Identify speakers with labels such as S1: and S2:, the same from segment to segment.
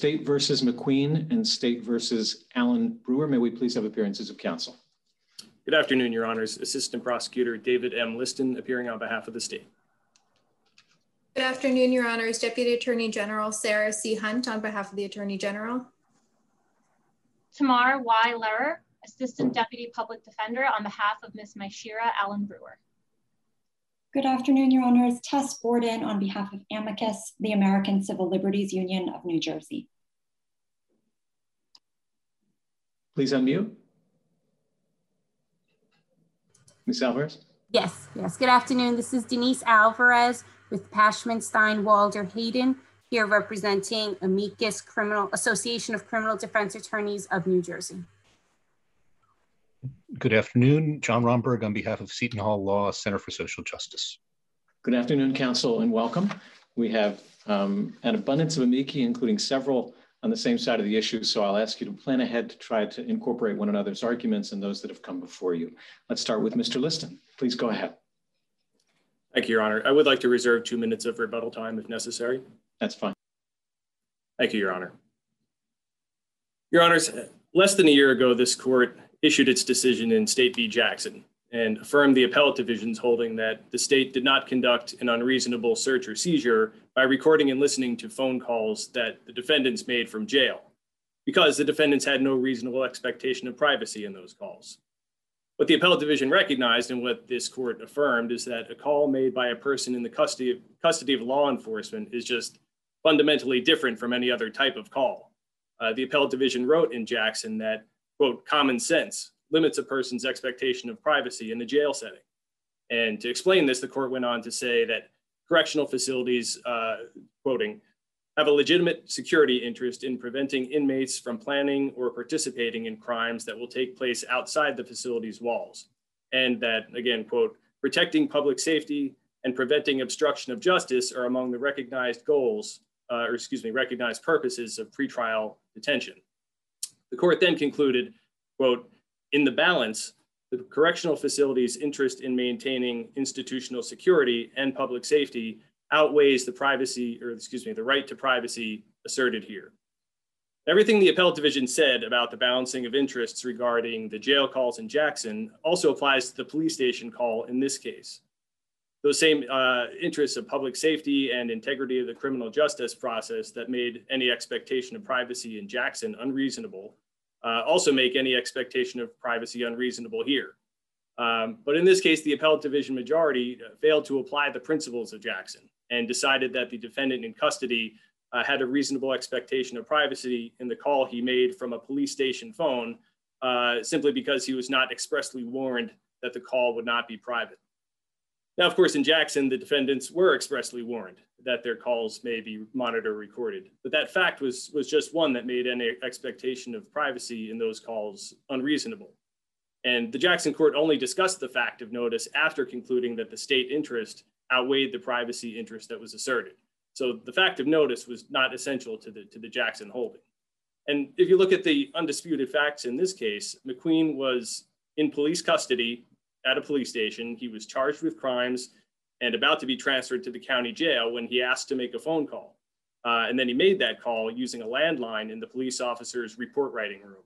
S1: State versus McQueen and State versus Allen Brewer. May we please have appearances of counsel?
S2: Good afternoon, Your Honors. Assistant Prosecutor David M. Liston appearing on behalf of the state.
S3: Good afternoon, Your Honors. Deputy Attorney General Sarah C. Hunt on behalf of the Attorney General.
S4: Tamar Y. Lehrer, Assistant Deputy Public Defender on behalf of Ms. Myshira Allen Brewer.
S5: Good afternoon, Your Honors. Tess Borden on behalf of Amicus, the American Civil Liberties Union of New Jersey.
S1: Please unmute. Ms. Alvarez?
S6: Yes. Good afternoon. This is Denise Alvarez with Pashman Walder Hayden, here representing Amicus Association of Criminal Defense Attorneys of New Jersey.
S7: Good afternoon. John Romberg on behalf of Seton Hall Law Center for Social Justice.
S1: Good afternoon, counsel, and welcome. We have an abundance of amici, including several on the same side of the issue, so I'll ask you to plan ahead to try to incorporate one another's arguments and those that have come before you. Let's start with Mr. Liston. Please go ahead.
S2: Thank you, Your Honor. I would like to reserve 2 minutes of rebuttal time if necessary.
S1: That's fine.
S2: Thank you, Your Honor. Your Honors, less than a year ago, this court issued its decision in State v. Jackson and affirmed the appellate division's holding that the state did not conduct an unreasonable search or seizure by recording and listening to phone calls that the defendants made from jail, because the defendants had no reasonable expectation of privacy in those calls. What the appellate division recognized and what this court affirmed is that a call made by a person in the custody of law enforcement is just fundamentally different from any other type of call. The appellate division wrote in Jackson that, quote, common sense limits a person's expectation of privacy in a jail setting. And to explain this, the court went on to say that correctional facilities, quoting, have a legitimate security interest in preventing inmates from planning or participating in crimes that will take place outside the facility's walls. And that, again, quote, protecting public safety and preventing obstruction of justice are among the recognized goals, recognized purposes of pretrial detention. The court then concluded, quote, in the balance, the correctional facility's interest in maintaining institutional security and public safety outweighs the right to privacy asserted here. Everything the appellate division said about the balancing of interests regarding the jail calls in Jackson also applies to the police station call in this case. Those same interests of public safety and integrity of the criminal justice process that made any expectation of privacy in Jackson unreasonable also make any expectation of privacy unreasonable here. But in this case, the appellate division majority failed to apply the principles of Jackson and decided that the defendant in custody had a reasonable expectation of privacy in the call he made from a police station phone simply because he was not expressly warned that the call would not be private. Now, of course, in Jackson, the defendants were expressly warned that their calls may be monitored or recorded, but that fact was just one that made any expectation of privacy in those calls unreasonable. And the Jackson court only discussed the fact of notice after concluding that the state interest outweighed the privacy interest that was asserted. So the fact of notice was not essential to the Jackson holding. And if you look at the undisputed facts in this case, McQueen was in police custody at a police station. He was charged with crimes and about to be transferred to the county jail when he asked to make a phone call. And then he made that call using a landline in the police officer's report writing room.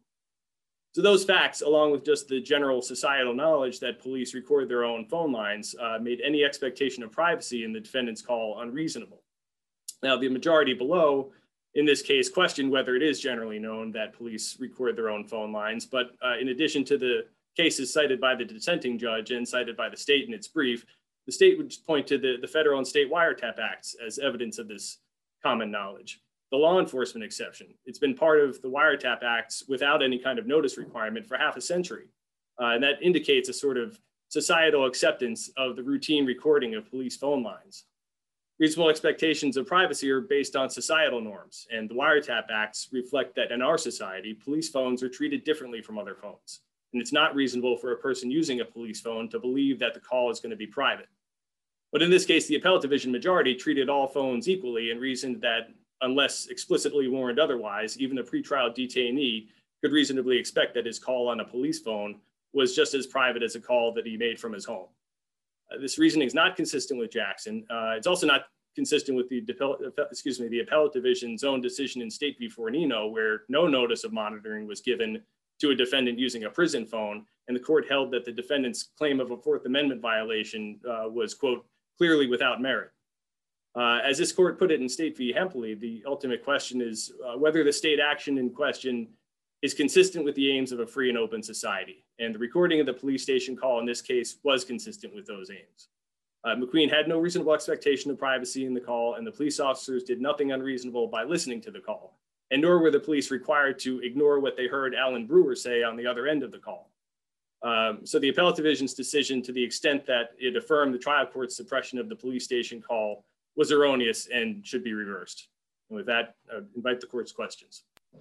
S2: So those facts, along with just the general societal knowledge that police record their own phone lines, made any expectation of privacy in the defendant's call unreasonable. Now, the majority below, in this case, questioned whether it is generally known that police record their own phone lines. But in addition to the cases cited by the dissenting judge and cited by the state in its brief, the state would point to the federal and state wiretap acts as evidence of this common knowledge. The law enforcement exception, it's been part of the wiretap acts without any kind of notice requirement for half a century. And that indicates a sort of societal acceptance of the routine recording of police phone lines. Reasonable expectations of privacy are based on societal norms, and the wiretap acts reflect that in our society, police phones are treated differently from other phones. And it's not reasonable for a person using a police phone to believe that the call is going to be private. But in this case, the appellate division majority treated all phones equally and reasoned that unless explicitly warned otherwise, even a pretrial detainee could reasonably expect that his call on a police phone was just as private as a call that he made from his home. This reasoning is not consistent with Jackson. It's also not consistent with the appellate division's own decision in State v. Fornino, where no notice of monitoring was given to a defendant using a prison phone, and the court held that the defendant's claim of a Fourth Amendment violation was, quote, clearly without merit. As this court put it in State v. Hempley, the ultimate question is whether the state action in question is consistent with the aims of a free and open society. And the recording of the police station call in this case was consistent with those aims. McQueen had no reasonable expectation of privacy in the call, and the police officers did nothing unreasonable by listening to the call, and nor were the police required to ignore what they heard Alan Brewer say on the other end of the call. So the appellate division's decision, to the extent that it affirmed the trial court's suppression of the police station call, was erroneous and should be reversed. And with that, I invite the court's questions.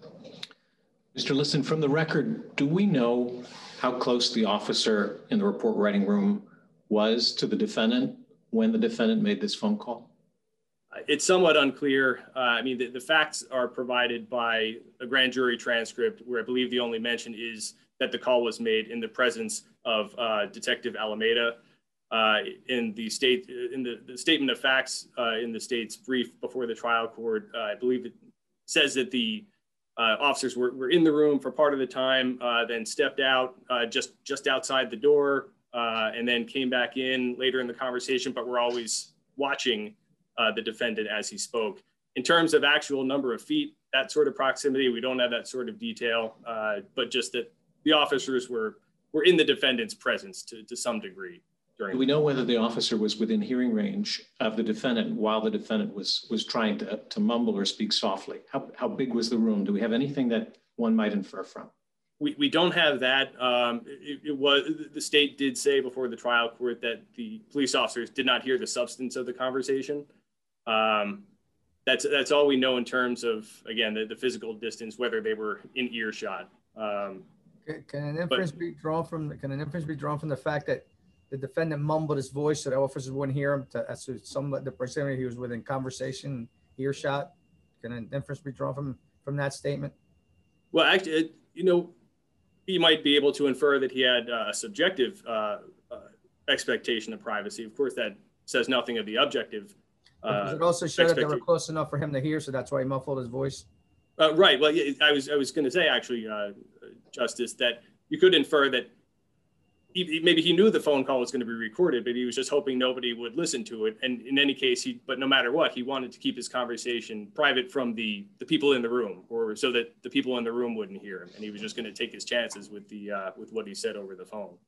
S1: Mr. Liston, from the record, do we know how close the officer in the report writing room was to the defendant when the defendant made this phone call?
S2: It's somewhat unclear. I mean, the facts are provided by a grand jury transcript where I believe the only mention is that the call was made in the presence of Detective Alameda. In the statement of facts in the state's brief before the trial court, I believe it says that the officers were in the room for part of the time, then stepped out just outside the door, and then came back in later in the conversation, but were always watching the defendant as he spoke. In terms of actual number of feet, that sort of proximity, we don't have that sort of detail, but just that the officers were in the defendant's presence to some degree. Do
S1: we know whether the officer was within hearing range of the defendant while the defendant was trying to mumble or speak softly? How big was the room? Do we have anything that one might infer from?
S2: We don't have that. It was, the state did say before the trial court that the police officers did not hear the substance of the conversation. That's all we know in terms of, again, the physical distance, whether they were in earshot.
S8: Can an inference be drawn from the fact that the defendant mumbled his voice so the officers wouldn't hear him, as to some of the proximity he was within conversation, earshot? Can an inference be drawn from that statement?
S2: Well, actually, you might be able to infer that he had a subjective expectation of privacy. Of course, that says nothing of the objective.
S8: Does it also show that they were close enough for him to hear, so that's why he muffled his voice?
S2: Right. Well, I was going to say, actually, Justice, that you could infer that maybe he knew the phone call was going to be recorded, but he was just hoping nobody would listen to it. And in any case, but no matter what, he wanted to keep his conversation private from the people in the room, or so that the people in the room wouldn't hear him. And he was just going to take his chances with with what he said over the phone.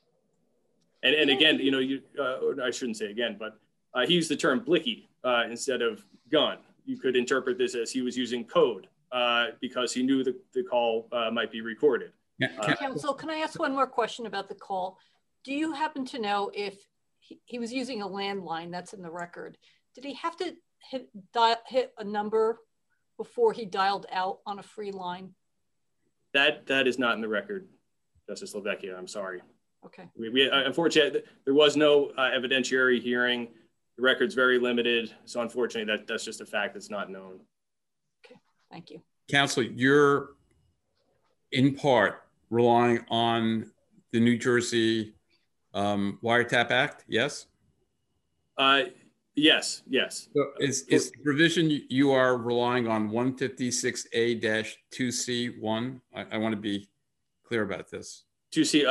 S2: And again, I shouldn't say again, but he used the term blicky instead of gun. You could interpret this as he was using code because he knew the call might be recorded.
S9: Counsel, can I ask one more question about the call? Do you happen to know if he was using a landline that's in the record? Did he have to hit a number before he dialed out on a free line?
S2: That is not in the record, Justice LaVecchia. I'm sorry.
S9: Okay.
S2: We unfortunately, there was no evidentiary hearing. The record's very limited. So unfortunately, that's just a fact that's not known.
S9: Okay, thank you.
S10: Counsel, you're in part relying on the New Jersey Wiretap Act, yes?
S2: Yes.
S10: So is the provision you are relying on 156A-2C1? I want to be clear about this.
S2: 2C,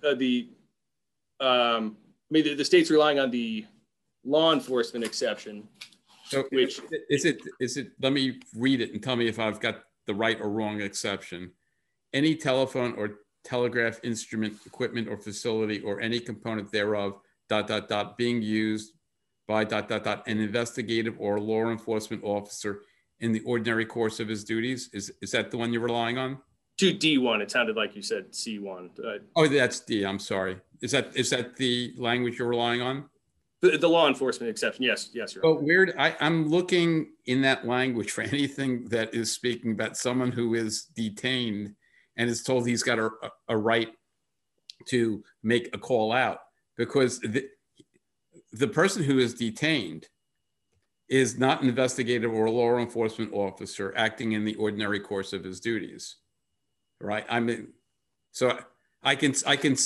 S2: the state's relying on the law enforcement exception.
S10: So
S2: which
S10: is it, let me read it and tell me if I've got the right or wrong exception. Any telephone or telegraph instrument, equipment, or facility, or any component thereof, ... being used by ... an investigative or law enforcement officer in the ordinary course of his duties. Is that the one you're relying on?
S2: To D1, it sounded like you said C1.
S10: Oh, that's D, I'm sorry. Is that the language you're relying on?
S2: The law enforcement exception, yes, Your Honor.
S10: But weird, I'm looking in that language for anything that is speaking about someone who is detained and is told he's got a right to make a call out, because the person who is detained is not an investigative or a law enforcement officer acting in the ordinary course of his duties, right? I mean, so I can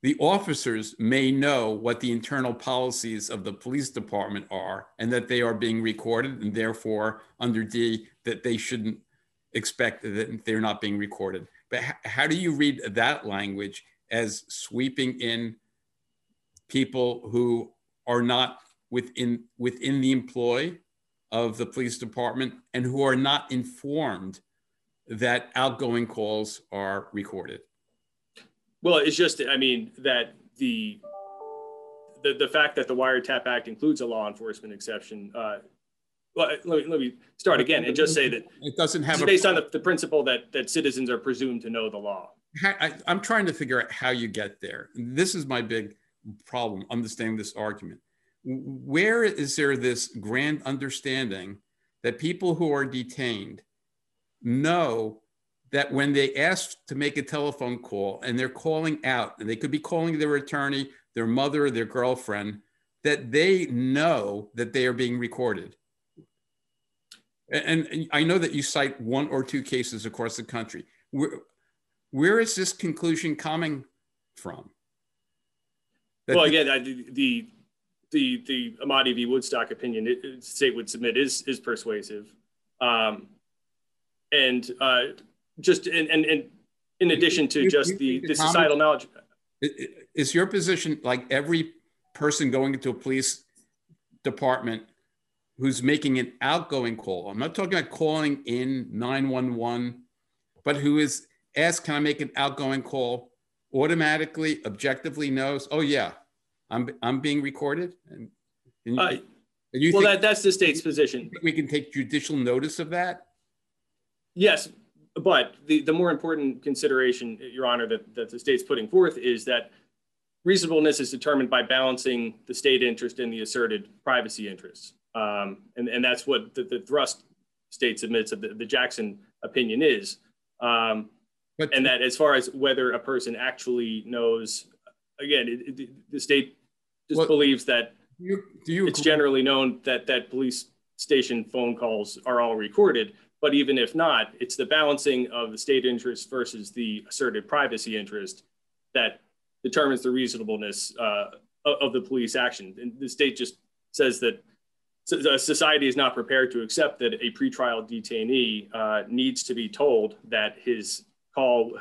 S10: the officers may know what the internal policies of the police department are and that they are being recorded, and therefore under D that they shouldn't expect that they're not being recorded. But how do you read that language as sweeping in people who are not within the employ of the police department and who are not informed that outgoing calls are recorded?
S2: Well, it's just, I mean, that the fact that the Wiretap Act includes a law enforcement exception. Well, let me start again and just say that
S10: it doesn't have
S2: it's based on the principle that citizens are presumed to know the law.
S10: I'm trying to figure out how you get there. This is my big problem, understanding this argument. Where is there this grand understanding that people who are detained know that when they ask to make a telephone call and they're calling out, and they could be calling their attorney, their mother, their girlfriend, that they know that they are being recorded? And I know that you cite 1 or 2 cases across the country. Where is this conclusion coming from?
S2: Well, again, the Amati v. Woodstock opinion the state would submit is persuasive, just in addition to just the societal knowledge.
S10: Is your position like every person going into a police department who's making an outgoing call, I'm not talking about calling in 911, but who is asked, can I make an outgoing call, automatically, objectively knows, oh yeah, I'm being recorded?
S2: That's the state's position.
S10: We can take judicial notice of that?
S2: Yes, but the more important consideration, Your Honor, that the state's putting forth is that reasonableness is determined by balancing the state interest and the asserted privacy interests. And that's what the thrust state submits of the Jackson opinion is. And that as far as whether a person actually knows, again, the state just believes that it's generally known that police station phone calls are all recorded. But even if not, it's the balancing of the state interest versus the asserted privacy interest that determines the reasonableness of the police action. And the state just says that society is not prepared to accept that a pretrial detainee needs to be told that his call,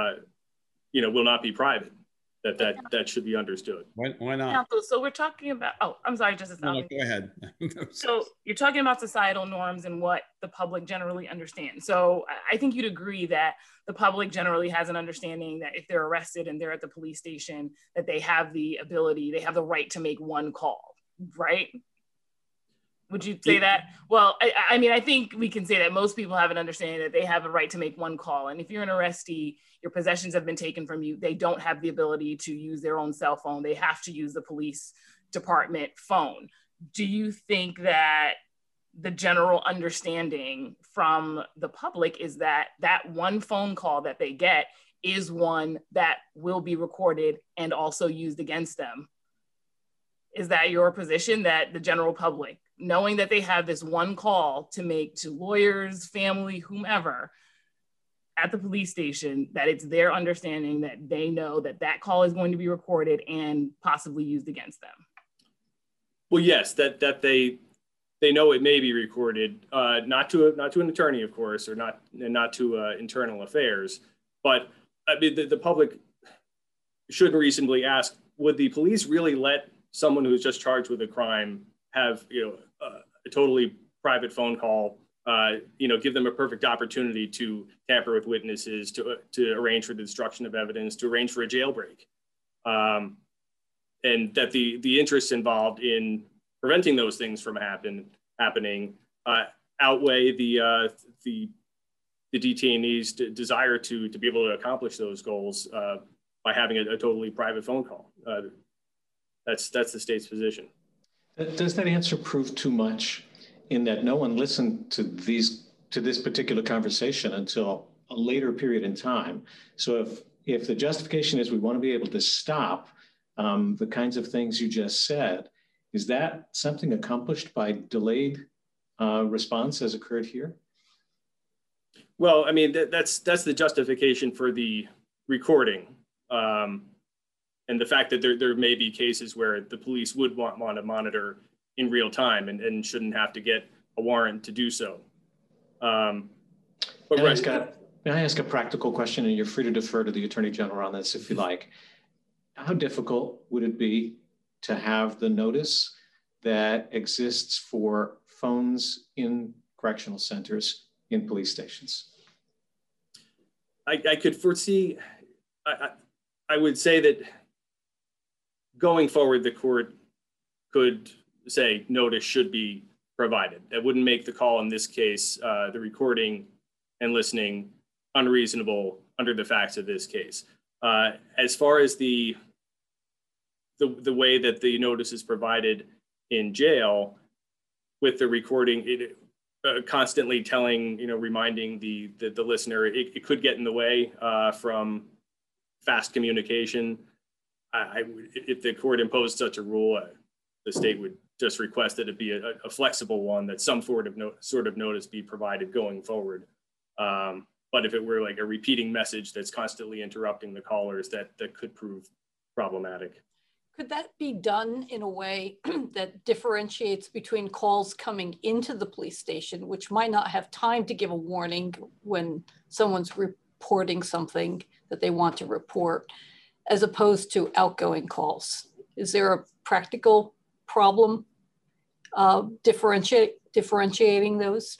S2: will not be private. That should be understood.
S10: Why not?
S11: Counsel, so we're talking about, I'm sorry, Justice Alvin.
S10: No, go ahead.
S11: So you're talking about societal norms and what the public generally understands. So I think you'd agree that the public generally has an understanding that if they're arrested and they're at the police station, that they have the right to make one call, right? Would you say that? Well, I mean, I think we can say that most people have an understanding that they have a right to make one call. And if you're an arrestee, your possessions have been taken from you, they don't have the ability to use their own cell phone. They have to use the police department phone. Do you think that the general understanding from the public is that that one phone call that they get is one that will be recorded and also used against them? Is that your position, that the general public, knowing that they have this one call to make to lawyers, family, whomever at the police station, that it's their understanding that they know that that call is going to be recorded and possibly used against them?
S2: Well, yes, that they know it may be recorded, not to an attorney, of course, or not to internal affairs, but I mean, the public should reasonably ask, would the police really let someone who's just charged with a crime have a totally private phone call, give them a perfect opportunity to tamper with witnesses, to arrange for the destruction of evidence, to arrange for a jailbreak, and that the interests involved in preventing those things from happening outweigh the detainees' desire to be able to accomplish those goals by having a totally private phone call. That's the state's position.
S1: Does that answer prove too much in that no one listened to this particular conversation until a later period in time? So if the justification is we want to be able to stop the kinds of things you just said, is that something accomplished by delayed response as occurred here?
S2: Well, I mean, that's the justification for the recording. And the fact that there may be cases where the police would want to monitor in real time and shouldn't have to get a warrant to do so.
S1: May I ask a practical question, and you're free to defer to the Attorney General on this if you like. How difficult would it be to have the notice that exists for phones in correctional centers in police stations?
S2: I could foresee, I would say that going forward, the court could say notice should be provided. That wouldn't make the call in this case, the recording and listening, unreasonable under the facts of this case. As far as the way that the notice is provided in jail with the recording, it constantly telling, reminding the listener, it could get in the way from fast communication. If the court imposed such a rule, the state would just request that it be a flexible one, that some sort of notice be provided going forward. But if it were like a repeating message that's constantly interrupting the callers, that could prove problematic.
S9: Could that be done in a way that differentiates between calls coming into the police station, which might not have time to give a warning when someone's reporting something that they want to report, as opposed to outgoing calls? Is there a practical problem differentiating those?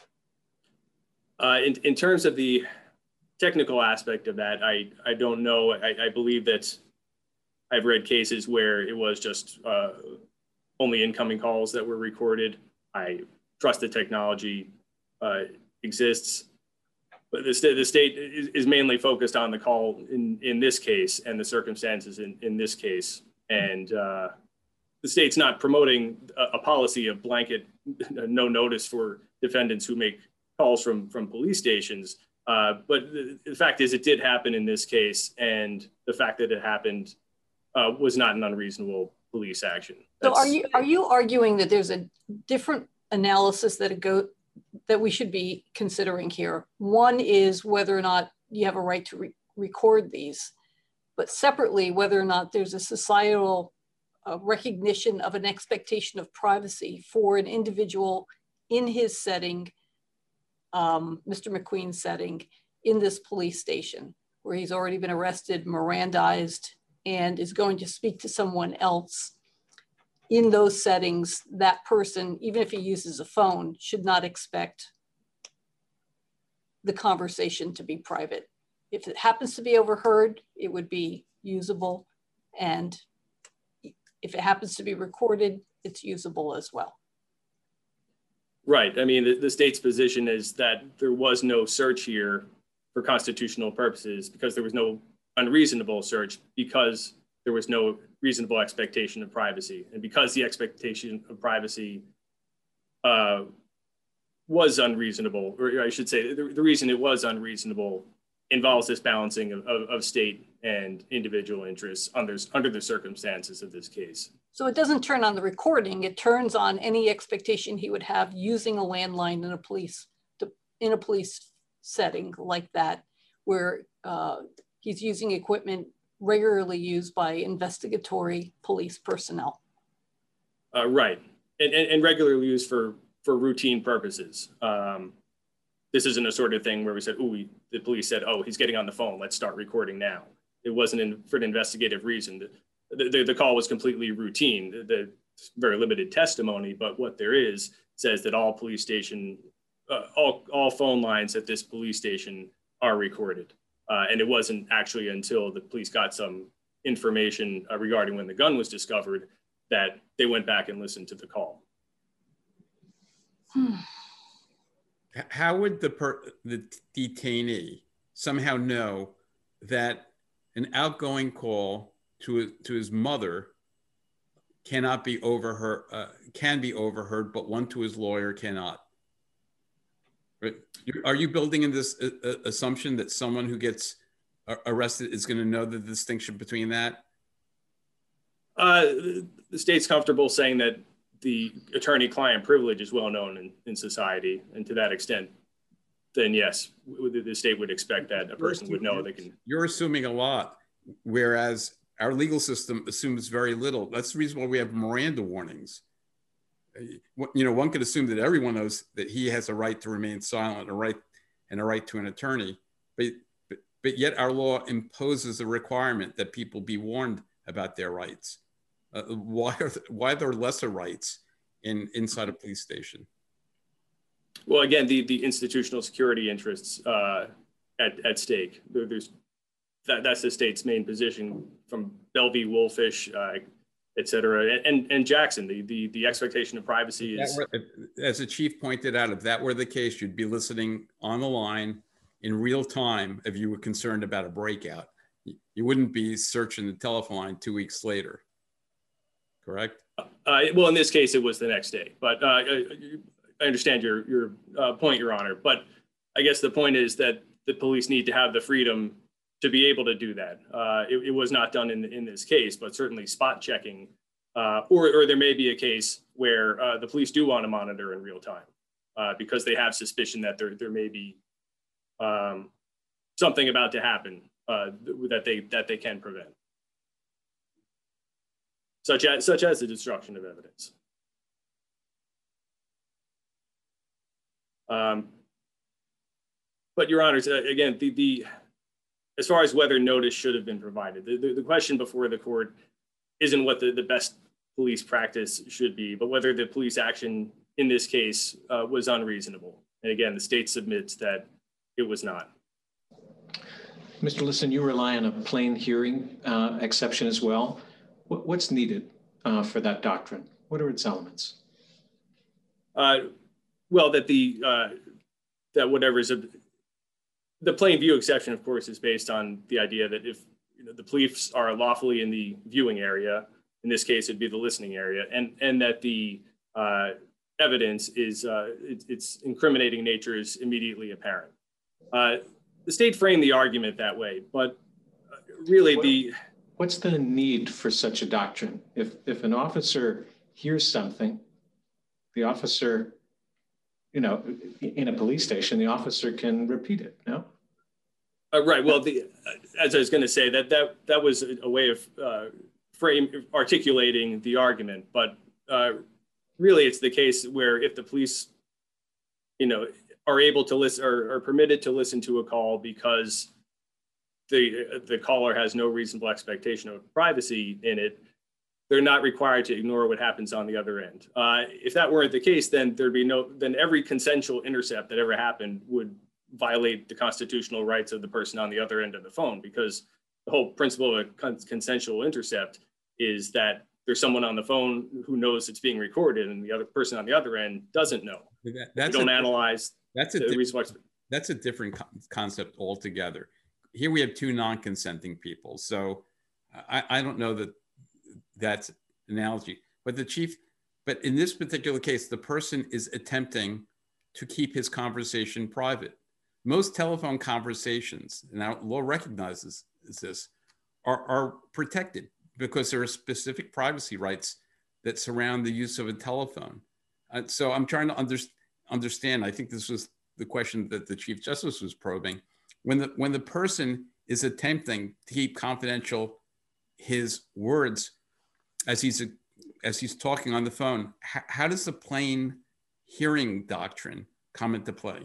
S2: In terms of the technical aspect of that, I don't know. I believe that I've read cases where it was just only incoming calls that were recorded. I trust the technology exists, but the state is mainly focused on the call in this case and the circumstances in this case. And the state's not promoting a policy of blanket no notice for defendants who make calls from police stations. But the fact is, it did happen in this case, and the fact that it happened was not an unreasonable police action.
S9: So are you arguing that there's a different analysis that we should be considering here? One is whether or not you have a right to record these, but separately, whether or not there's a societal recognition of an expectation of privacy for an individual in his setting, Mr. McQueen's setting, in this police station, where he's already been arrested, Mirandized, and is going to speak to someone else. In those settings, that person, even if he uses a phone, should not expect the conversation to be private. If it happens to be overheard, it would be usable. And if it happens to be recorded, it's usable as well.
S2: Right. I mean, the state's position is that there was no search here for constitutional purposes because there was no unreasonable search, because there was no reasonable expectation of privacy. And because the expectation of privacy was unreasonable, or I should say the reason it was unreasonable involves this balancing of state and individual interests under the circumstances of this case.
S9: So it doesn't turn on the recording, it turns on any expectation he would have using a landline in a police setting like that, where he's using equipment regularly used by investigatory police personnel.
S2: Right, and regularly used for routine purposes. This isn't a sort of thing where we said, the police said, oh, he's getting on the phone, let's start recording now. It wasn't for an investigative reason. The call was completely routine. The very limited testimony, but what there is says that all police station, all phone lines at this police station are recorded. And it wasn't actually until the police got some information regarding when the gun was discovered that they went back and listened to the call.
S10: How would the detainee somehow know that an outgoing call to his mother cannot be overheard, can be overheard, but one to his lawyer cannot? Right? Are you building in this assumption that someone who gets arrested is going to know the distinction between that?
S2: The state's comfortable saying that the attorney-client privilege is well known in society, and to that extent, then yes, the state would expect that a person would know they can.
S10: You're assuming a lot, whereas our legal system assumes very little. That's the reason why we have Miranda warnings. You know, one could assume that everyone knows that he has a right to remain silent, a right to an attorney, but yet our law imposes a requirement that people be warned about their rights. Why are there lesser rights inside a police station?
S2: Well, again, the institutional security interests at stake. That's the state's main position from Bellevue, Wolfish, et cetera, and Jackson. The expectation of privacy is.
S10: As the chief pointed out, if that were the case, you'd be listening on the line in real time if you were concerned about a breakout. You wouldn't be searching the telephone line 2 weeks later, correct?
S2: Well, in this case, it was the next day, but I understand your point, Your Honor. But I guess the point is that the police need to have the freedom to be able to do that. It was not done in this case, but certainly spot checking, or there may be a case where the police do want to monitor in real time because they have suspicion that there may be something about to happen that they can prevent, such as the destruction of evidence. But Your Honors, again, as far as whether notice should have been provided, the question before the court isn't what the best police practice should be, but whether the police action in this case was unreasonable. And again, the state submits that it was not.
S1: Mr. Liston, you rely on a plain hearing exception as well. What's needed for that doctrine? What are its elements?
S2: Well, that whatever is the plain view exception, of course, is based on the idea that if the police are lawfully in the viewing area, in this case, it'd be the listening area, and that the evidence is its incriminating nature is immediately apparent. The state framed the argument that way, but really
S1: what's the need for such a doctrine? If an officer hears something, the officer, in a police station, the officer can repeat it, no?
S2: Right, well, as I was gonna say, that was a way of articulating the argument, but really it's the case where if the police, are able to listen or are permitted to listen to a call because the caller has no reasonable expectation of privacy in it, they're not required to ignore what happens on the other end. If that weren't the case, then then every consensual intercept that ever happened would violate the constitutional rights of the person on the other end of the phone, because the whole principle of a consensual intercept is that there's someone on the phone who knows it's being recorded and the other person on the other end doesn't know. Analyze. That's
S10: a different concept altogether. Here we have two non-consenting people. So I don't know that that's analogy, but but in this particular case, the person is attempting to keep his conversation private. Most telephone conversations, and our law recognizes this, are protected because there are specific privacy rights that surround the use of a telephone. So I'm trying to understand, I think this was the question that the Chief Justice was probing. When the person is attempting to keep confidential his words as he's talking on the phone, how does the plain hearing doctrine come into play?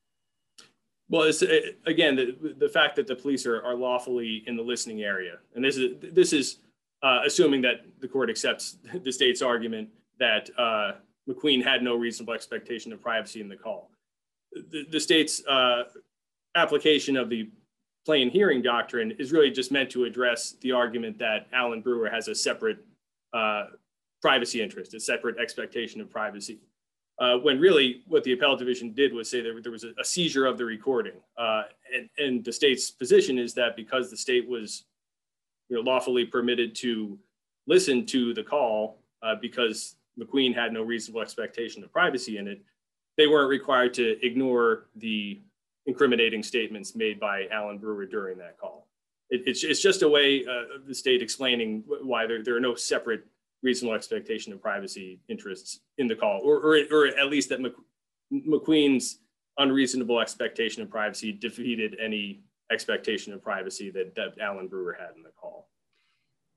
S2: Well, it's, again, the fact that the police are lawfully in the listening area, and this is assuming that the court accepts the state's argument that McQueen had no reasonable expectation of privacy in the call. The state's application of the plain hearing doctrine is really just meant to address the argument that Alan Brewer has a separate privacy interest, a separate expectation of privacy. When really what the appellate division did was say there was a seizure of the recording. And the state's position is that because the state was lawfully permitted to listen to the call because McQueen had no reasonable expectation of privacy in it, they weren't required to ignore the incriminating statements made by Alan Brewer during that call. It's just a way of the state explaining why there are no separate reasonable expectation of privacy interests in the call, or at least that McQueen's unreasonable expectation of privacy defeated any expectation of privacy that Alan Brewer had in the call.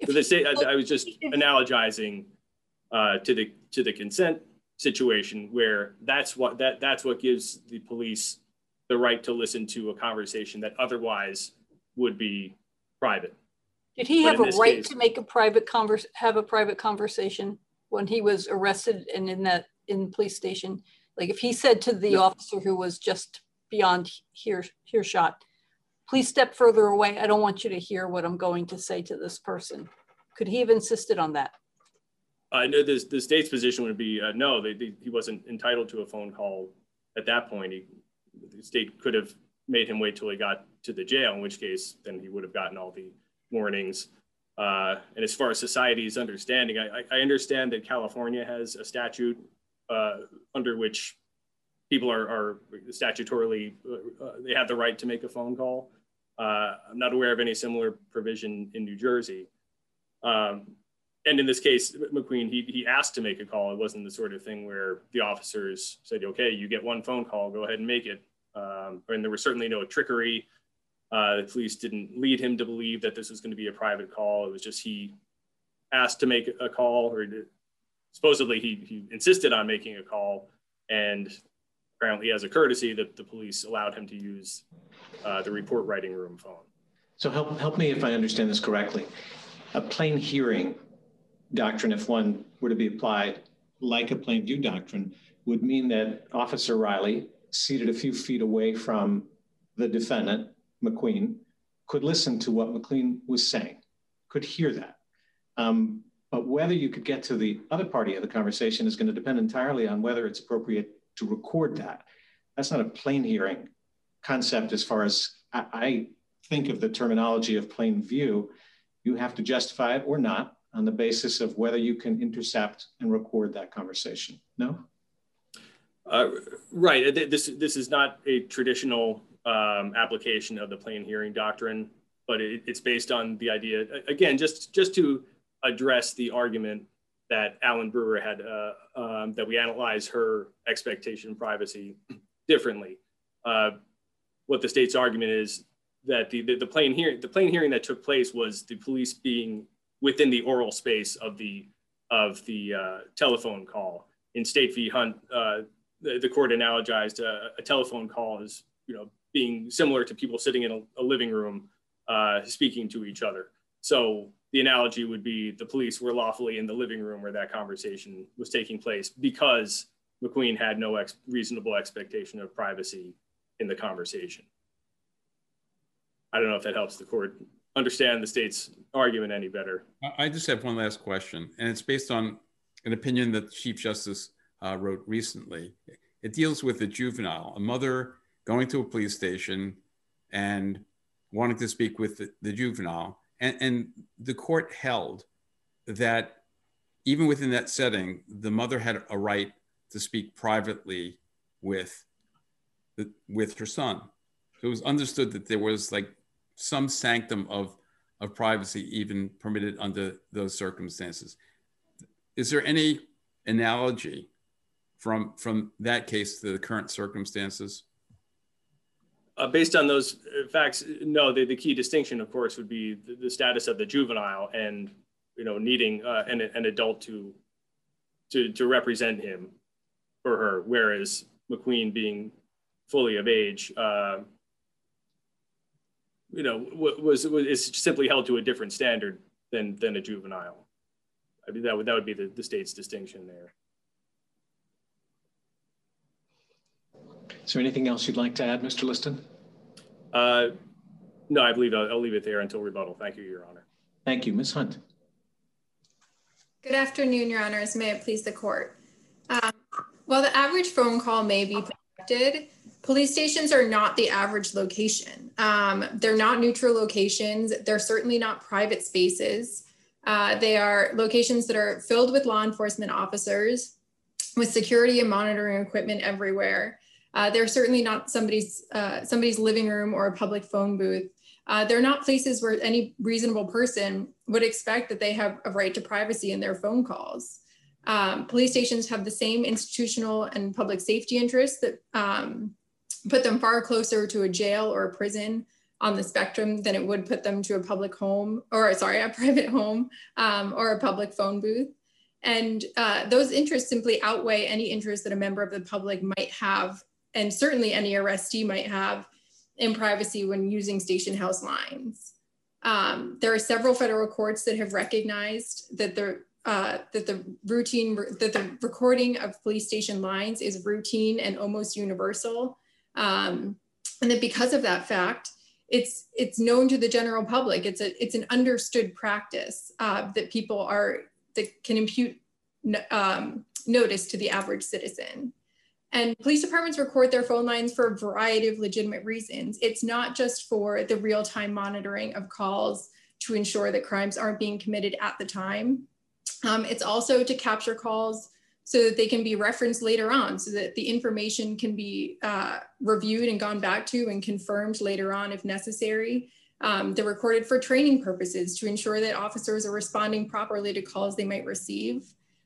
S2: So the state, I was just analogizing to the consent situation where that's what gives the police the right to listen to a conversation that otherwise would be private.
S9: Did he have a right to make a private conversation when he was arrested and in the police station? Like if he said to the officer who was just beyond earshot, please step further away. I don't want you to hear what I'm going to say to this person. Could he have insisted on that?
S2: I know the state's position would be no, he wasn't entitled to a phone call at that point. The state could have made him wait till he got to the jail, in which case then he would have gotten all the warnings. And as far as society's understanding, I understand that California has a statute under which people are statutorily, they have the right to make a phone call. I'm not aware of any similar provision in New Jersey. And in this case, McQueen, he asked to make a call. It wasn't the sort of thing where the officers said, okay, you get one phone call, go ahead and make it. And there was certainly no trickery. The police didn't lead him to believe that this was going to be a private call. It was just he asked to make a call, or supposedly he insisted on making a call. And apparently as a courtesy, that the police allowed him to use the report writing room phone.
S1: So help me if I understand this correctly. A plain hearing doctrine, if one were to be applied like a plain view doctrine, would mean that Officer Riley, seated a few feet away from the defendant, McQueen, could listen to what McQueen was saying, could hear that. But whether you could get to the other party of the conversation is going to depend entirely on whether it's appropriate to record that. That's not a plain hearing concept as far as I think of the terminology of plain view. You have to justify it or not on the basis of whether you can intercept and record that conversation. No?
S2: Right. This is not a traditional application of the plain hearing doctrine, but it's based on the idea, again, just to address the argument that Alan Brewer had, that we analyze her expectation of privacy differently. What the state's argument is that the plain hearing that took place was the police being within the oral space of the telephone call. In State v. Hunt, the court analogized a telephone call as being similar to people sitting in a living room speaking to each other. So the analogy would be the police were lawfully in the living room where that conversation was taking place because McQueen had no reasonable expectation of privacy in the conversation. I don't know if that helps the court understand the state's argument any better.
S10: I just have one last question, and it's based on an opinion that the Chief Justice wrote recently. It deals with a juvenile, a mother going to a police station and wanting to speak with the juvenile. And the court held that even within that setting, the mother had a right to speak privately with her son. So it was understood that there was like some sanctum of privacy even permitted under those circumstances. Is there any analogy from that case to the current circumstances?
S2: Based on those facts, no. The key distinction, of course, would be the status of the juvenile and needing an adult to represent him or her, whereas McQueen being fully of age, is simply held to a different standard than a juvenile. I mean, that would be the state's distinction there.
S1: Is there anything else you'd like to add, Mr. Liston?
S2: No, I believe I'll leave it there until rebuttal. Thank you, Your Honor.
S1: Thank you. Ms. Hunt.
S3: Good afternoon, Your Honors. May it please the court. While the average phone call may be protected, police stations are not the average location. They're not neutral locations. They're certainly not private spaces. They are locations that are filled with law enforcement officers with security and monitoring equipment everywhere. They're certainly not somebody's living room or a public phone booth. They're not places where any reasonable person would expect that they have a right to privacy in their phone calls. Police stations have the same institutional and public safety interests that put them far closer to a jail or a prison on the spectrum than it would put them to a public home, or sorry, a private home or a public phone booth. And those interests simply outweigh any interest that a member of the public might have, and certainly any arrestee might have, in privacy when using station house lines. There are several federal courts that have recognized that the recording of police station lines is routine and almost universal, and that because of that fact, it's known to the general public. It's an understood practice that people that can impute notice to the average citizen. And police departments record their phone lines for a variety of legitimate reasons. It's not just for the real-time monitoring of calls to ensure that crimes aren't being committed at the time. It's also to capture calls so that they can be referenced later on, so that the information can be reviewed and gone back to and confirmed later on if necessary. They're recorded for training purposes to ensure that officers are responding properly to calls they might receive.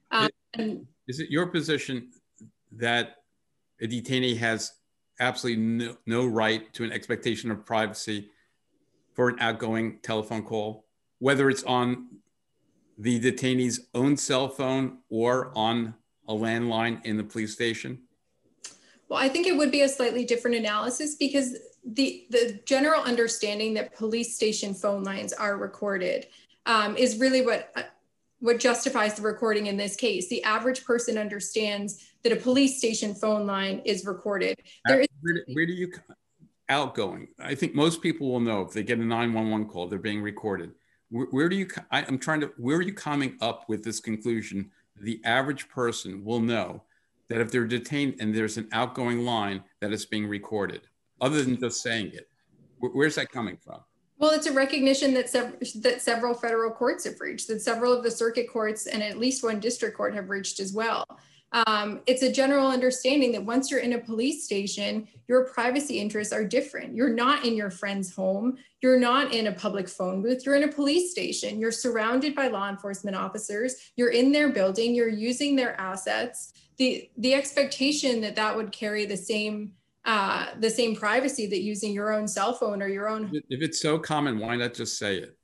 S10: Is it your position that a detainee has absolutely no right to an expectation of privacy for an outgoing telephone call, whether it's on the detainee's own cell phone or on a landline in the police station?
S3: Well, I think it would be a slightly different analysis, because the general understanding that police station phone lines are recorded is really what justifies the recording in this case. The average person understands that a police station phone line is recorded.
S10: Where do you, outgoing? I think most people will know if they get a 911 call, they're being recorded. Where are you coming up with this conclusion? The average person will know that if they're detained and there's an outgoing line, that it's being recorded, other than just saying it. Where's that coming from?
S3: Well, it's a recognition that several federal courts have reached, that several of the circuit courts and at least one district court have reached as well. It's a general understanding that once you're in a police station, your privacy interests are different. You're not in your friend's home. You're not in a public phone booth. You're in a police station. You're surrounded by law enforcement officers. You're in their building. You're using their assets. The expectation that would carry the same privacy that using your own cell phone or your own.
S10: If it's so common, why not just say it?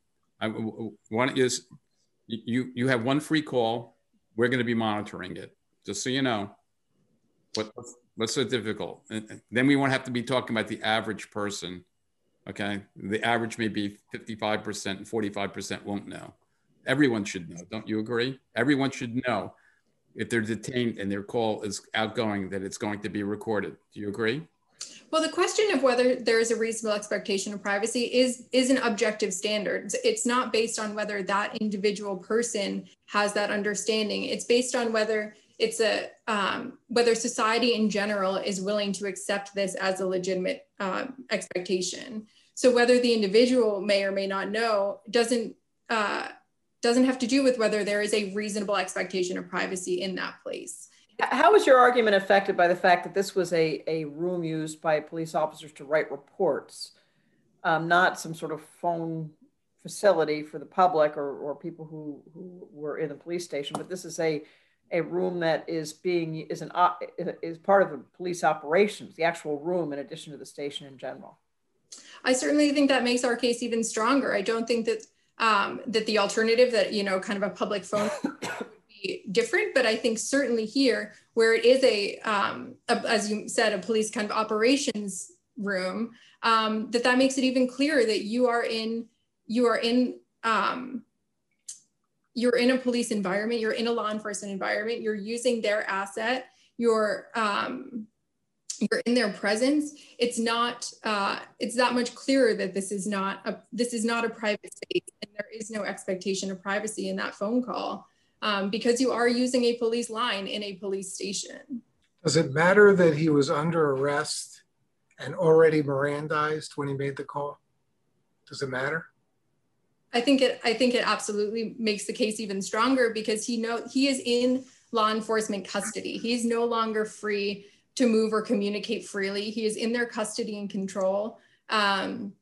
S10: You have one free call. We're going to be monitoring it, just so you know. What's so difficult? And then we won't have to be talking about the average person. Okay, the average may be 55% and 45% won't know. Everyone should know. Don't you agree? Everyone should know if they're detained and their call is outgoing, that it's going to be recorded. Do you agree?
S3: Well, the question of whether there is a reasonable expectation of privacy is an objective standard. It's not based on whether that individual person has that understanding. It's based on whether it's whether society in general is willing to accept this as a legitimate expectation. So whether the individual may or may not know doesn't have to do with whether there is a reasonable expectation of privacy in that place.
S12: How is your argument affected by the fact that this was a room used by police officers to write reports, not some sort of phone facility for the public or people who were in the police station, but this is a room that is part of the police operations, the actual room in addition to the station in general?
S3: I certainly think that makes our case even stronger. I don't think that that the alternative that, kind of a public phone would be different, but I think certainly here where it is as you said, a police kind of operations room, that makes it even clearer that you're in a police environment, you're in a law enforcement environment, you're using their asset, you're in their presence. It's that much clearer that this is not a private space, and there is no expectation of privacy in that phone call, because you are using a police line in a police station.
S13: Does it matter that he was under arrest and already Mirandized when he made the call? Does it matter?
S3: I think it absolutely makes the case even stronger, because he is in law enforcement custody. He's no longer free to move or communicate freely. He is in their custody and control, to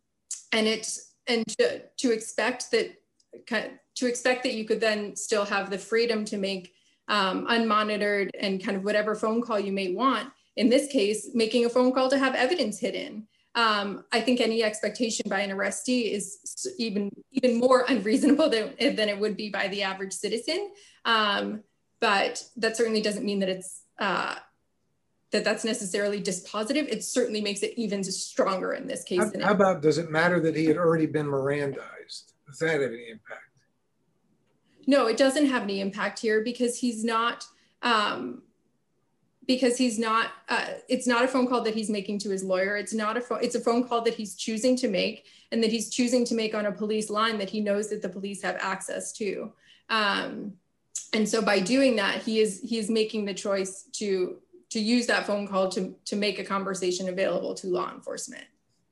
S3: expect that you could then still have the freedom to make unmonitored and kind of whatever phone call you may want. In this case, making a phone call to have evidence hidden. I think any expectation by an arrestee is even more unreasonable than it would be by the average citizen. But that certainly doesn't mean that it's that's necessarily dispositive. It certainly makes it even stronger in this case.
S13: How about, does it matter that he had already been Mirandized? Does that have any impact?
S3: No, it doesn't have any impact here because he's not, it's not a phone call that he's making to his lawyer. It's a phone call that he's choosing to make, and that he's choosing to make on a police line that he knows that the police have access to. And so by doing that, he is making the choice to use that phone call to make a conversation available to law enforcement.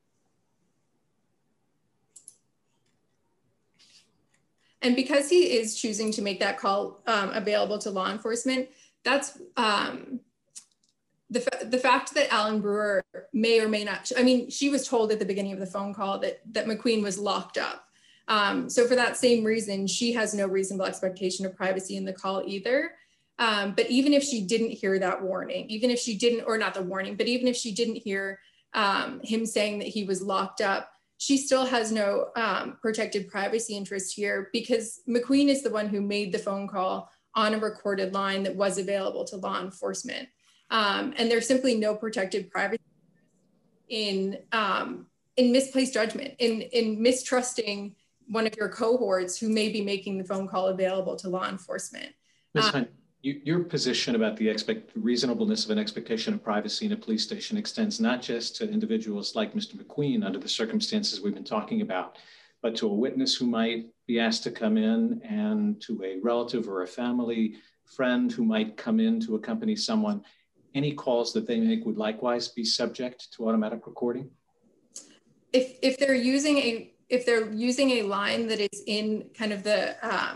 S3: And because he is choosing to make that call available to law enforcement, that's the fact that Alan Brewer may or may not, I mean, she was told at the beginning of the phone call that McQueen was locked up. So for that same reason, she has no reasonable expectation of privacy in the call either. But even if she didn't hear that warning, even if she didn't, or not the warning, but even if she didn't hear him saying that he was locked up, she still has no protected privacy interest here because McQueen is the one who made the phone call on a recorded line that was available to law enforcement. And there's simply no protected privacy in misplaced judgment, in mistrusting one of your cohorts who may be making the phone call available to law enforcement.
S1: Ms. Hunt, your position about the reasonableness of an expectation of privacy in a police station extends not just to individuals like Mr. McQueen under the circumstances we've been talking about, but to a witness who might be asked to come in, and to a relative or a family friend who might come in to accompany someone. Any calls that they make would likewise be subject to automatic recording?
S3: If they're using a line that is in kind of the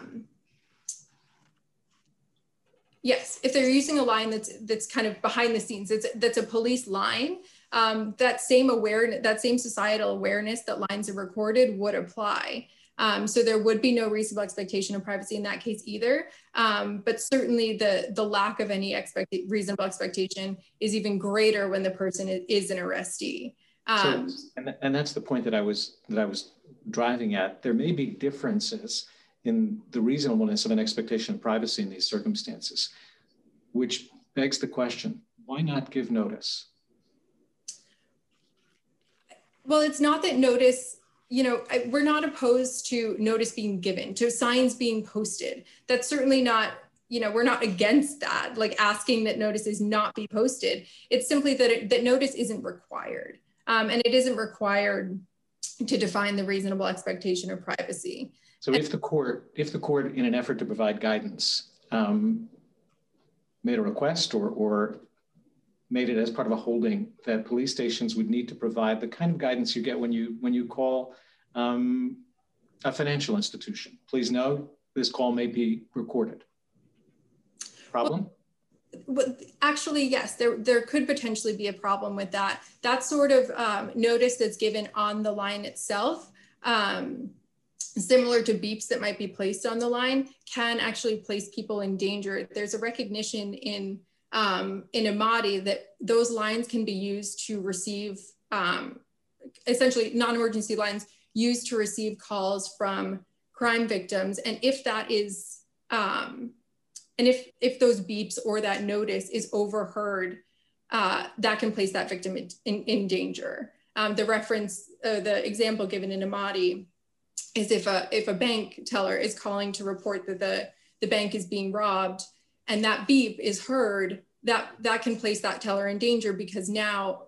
S3: yes, if they're using a line that's kind of behind the scenes, that's a police line, that same awareness, that same societal awareness that lines are recorded would apply. So there would be no reasonable expectation of privacy in that case either. But certainly the lack of any reasonable expectation is even greater when the person is an arrestee.
S1: And that's the point that I was driving at. There may be differences in the reasonableness of an expectation of privacy in these circumstances, which begs the question, why not give notice?
S3: Well, it's not that notice, we're not opposed to notice being given, to signs being posted. That's certainly not, we're not against that, like asking that notices not be posted. It's simply that notice isn't required. And it isn't required to define the reasonable expectation of privacy.
S1: So if the court, in an effort to provide guidance, made a request or made it as part of a holding that police stations would need to provide the kind of guidance you get when you call a financial institution. Please know this call may be recorded. Problem?
S3: Well, actually, yes, there could potentially be a problem with that. That sort of notice that's given on the line itself, similar to beeps that might be placed on the line, can actually place people in danger. There's a recognition in Amati that those lines can be used to receive, essentially non-emergency lines used to receive calls from crime victims. And if that is, and if those beeps or that notice is overheard, that can place that victim in danger. The reference, the example given in Amati is if a bank teller is calling to report that the bank is being robbed, and that beep is heard, that can place that teller in danger because now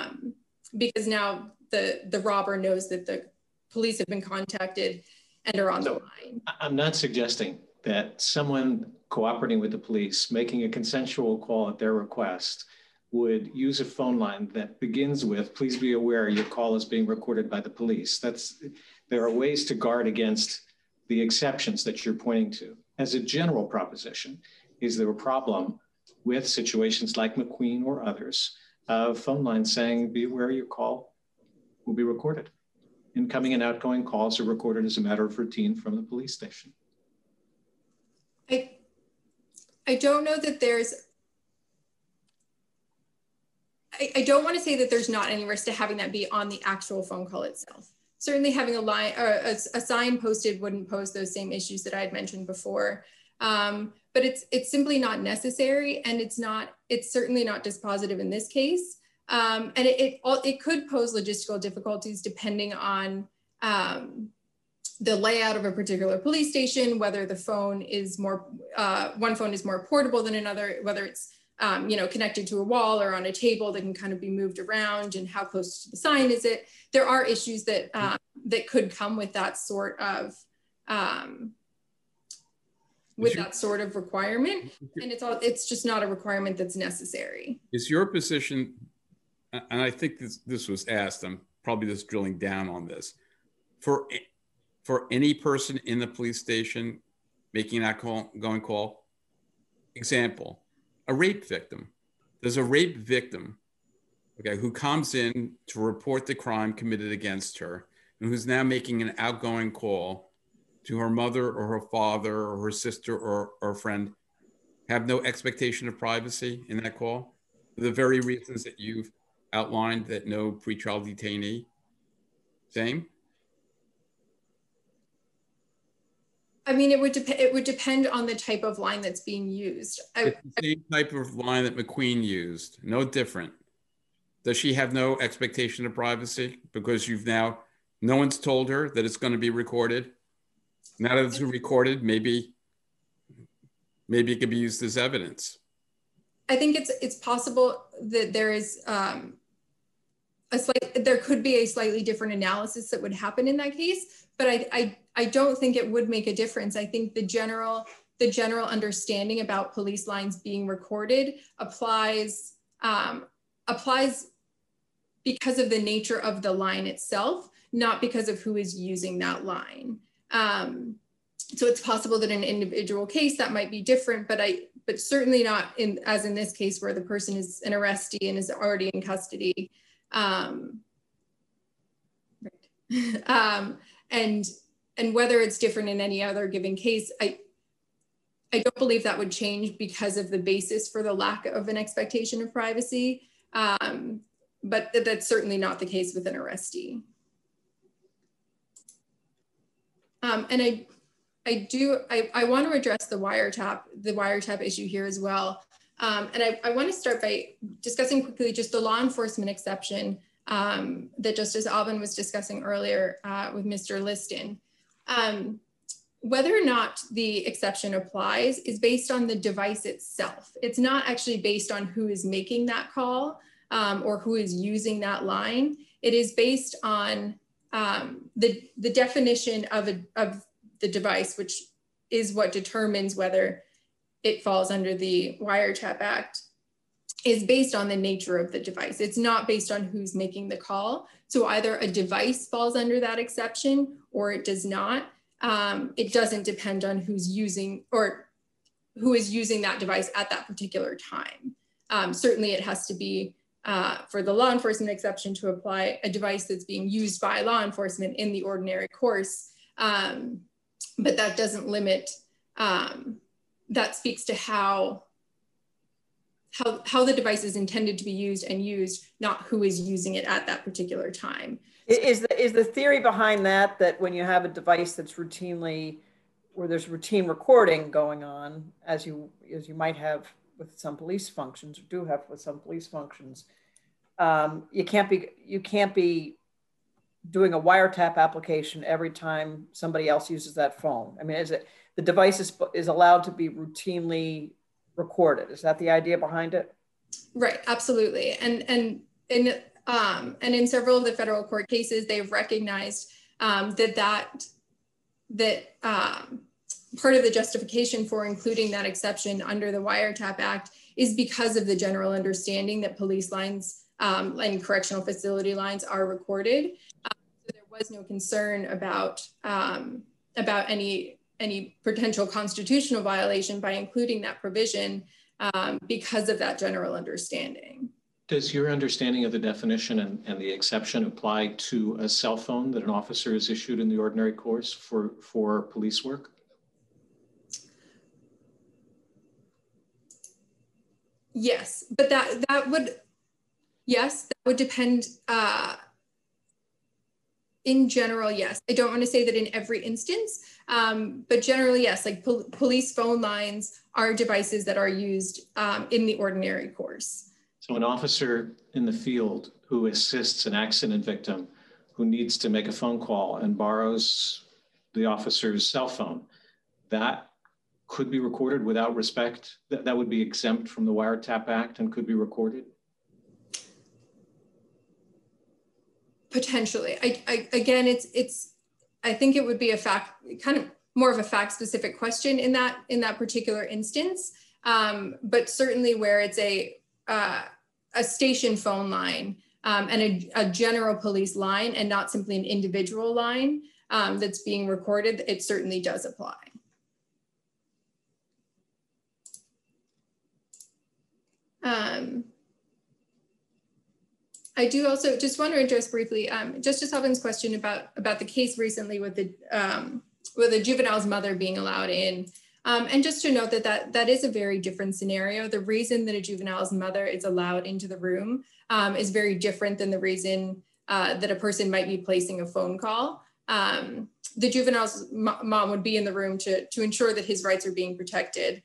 S3: the robber knows that the police have been contacted and are on the line.
S1: I'm not suggesting that someone cooperating with the police, making a consensual call at their request, would use a phone line that begins with, please be aware your call is being recorded by the police. There are ways to guard against the exceptions that you're pointing to. As a general proposition, is there a problem with situations like McQueen or others of phone lines saying, be aware your call will be recorded? Incoming and outgoing calls are recorded as a matter of routine from the police station.
S3: I don't know that there's, I don't want to say that there's not any risk to having that be on the actual phone call itself. Certainly having a line or a sign posted wouldn't pose those same issues that I had mentioned before. But it's simply not necessary, and it's certainly not dispositive in this case. And it could pose logistical difficulties depending on the layout of a particular police station, whether the phone is more, one phone is more portable than another, whether it's connected to a wall or on a table that can kind of be moved around, and how close to the sign is it. There are issues that that could come with that sort of requirement, and it's just not a requirement that's necessary.
S10: Is your position, and I think this was asked, I'm probably just drilling down on this, for any person in the police station making that call, example, a rape victim. There's a rape victim, okay, who comes in to report the crime committed against her, and who's now making an outgoing call to her mother or her father or her sister or a friend, have no expectation of privacy in that call, for the very reasons that you've outlined, that no pretrial detainee. Same?
S3: I mean, it would depend on the type of line that's being used.
S10: It's the same type of line that McQueen used, no different. Does she have no expectation of privacy because no one's told her that it's going to be recorded? Now that it's recorded, maybe it could be used as evidence.
S3: I think it's possible that there is there could be a slightly different analysis that would happen in that case, but I don't think it would make a difference. I think the general understanding about police lines being recorded applies because of the nature of the line itself, not because of who is using that line. So it's possible that in an individual case that might be different, but certainly not as in this case where the person is an arrestee and is already in custody. And whether it's different in any other given case, I don't believe that would change because of the basis for the lack of an expectation of privacy. But that's certainly not the case with an arrestee. And I want to address the wiretap issue here as well. And I want to start by discussing quickly just the law enforcement exception that Justice Alban was discussing earlier with Mr. Liston. Whether or not the exception applies is based on the device itself. It's not actually based on who is making that call or who is using that line. It is based on the definition of the device, which is what determines whether it falls under the Wiretap Act, is based on the nature of the device. It's not based on who's making the call. So either a device falls under that exception or it does not. It doesn't depend on who's using or who is using that device at that particular time. Certainly it has to be for the law enforcement exception to apply a device that's being used by law enforcement in the ordinary course. But that doesn't limit, that speaks to how the device is intended to be used and used, not who is using it at that particular time.
S12: Is the theory behind that when you have a device that's where there's routine recording going on, as you might have with some police functions, or do have with some police functions, you can't be doing a wiretap application every time somebody else uses that phone? I mean, the device is allowed to be routinely recorded? Is that the idea behind it?
S3: Right, absolutely. And in several of the federal court cases, they've recognized that part of the justification for including that exception under the Wiretap Act is because of the general understanding that police lines and correctional facility lines are recorded. So there was no concern about any potential constitutional violation by including that provision because of that general understanding.
S1: Does your understanding of the definition and the exception apply to a cell phone that an officer is issued in the ordinary course for police work?
S3: Yes, but that would, Yes, that would depend. In general, yes. I don't want to say that in every instance, but generally, yes, like police phone lines are devices that are used in the ordinary course.
S1: So an officer in the field who assists an accident victim who needs to make a phone call and borrows the officer's cell phone, that could be recorded without respect? That would be exempt from the Wiretap Act and could be recorded? Potentially. Again, I think it would be a kind of more of a fact specific question in that particular instance. But certainly where it's a station phone line and a general police line and not simply an individual line that's being recorded, it certainly does apply. I do also just want to address briefly Justice Hovland's question about the case recently with the juvenile's mother being allowed in. And just to note that is a very different scenario. The reason that a juvenile's mother is allowed into the room is very different than the reason that a person might be placing a phone call. The juvenile's mom would be in the room to ensure that his rights are being protected.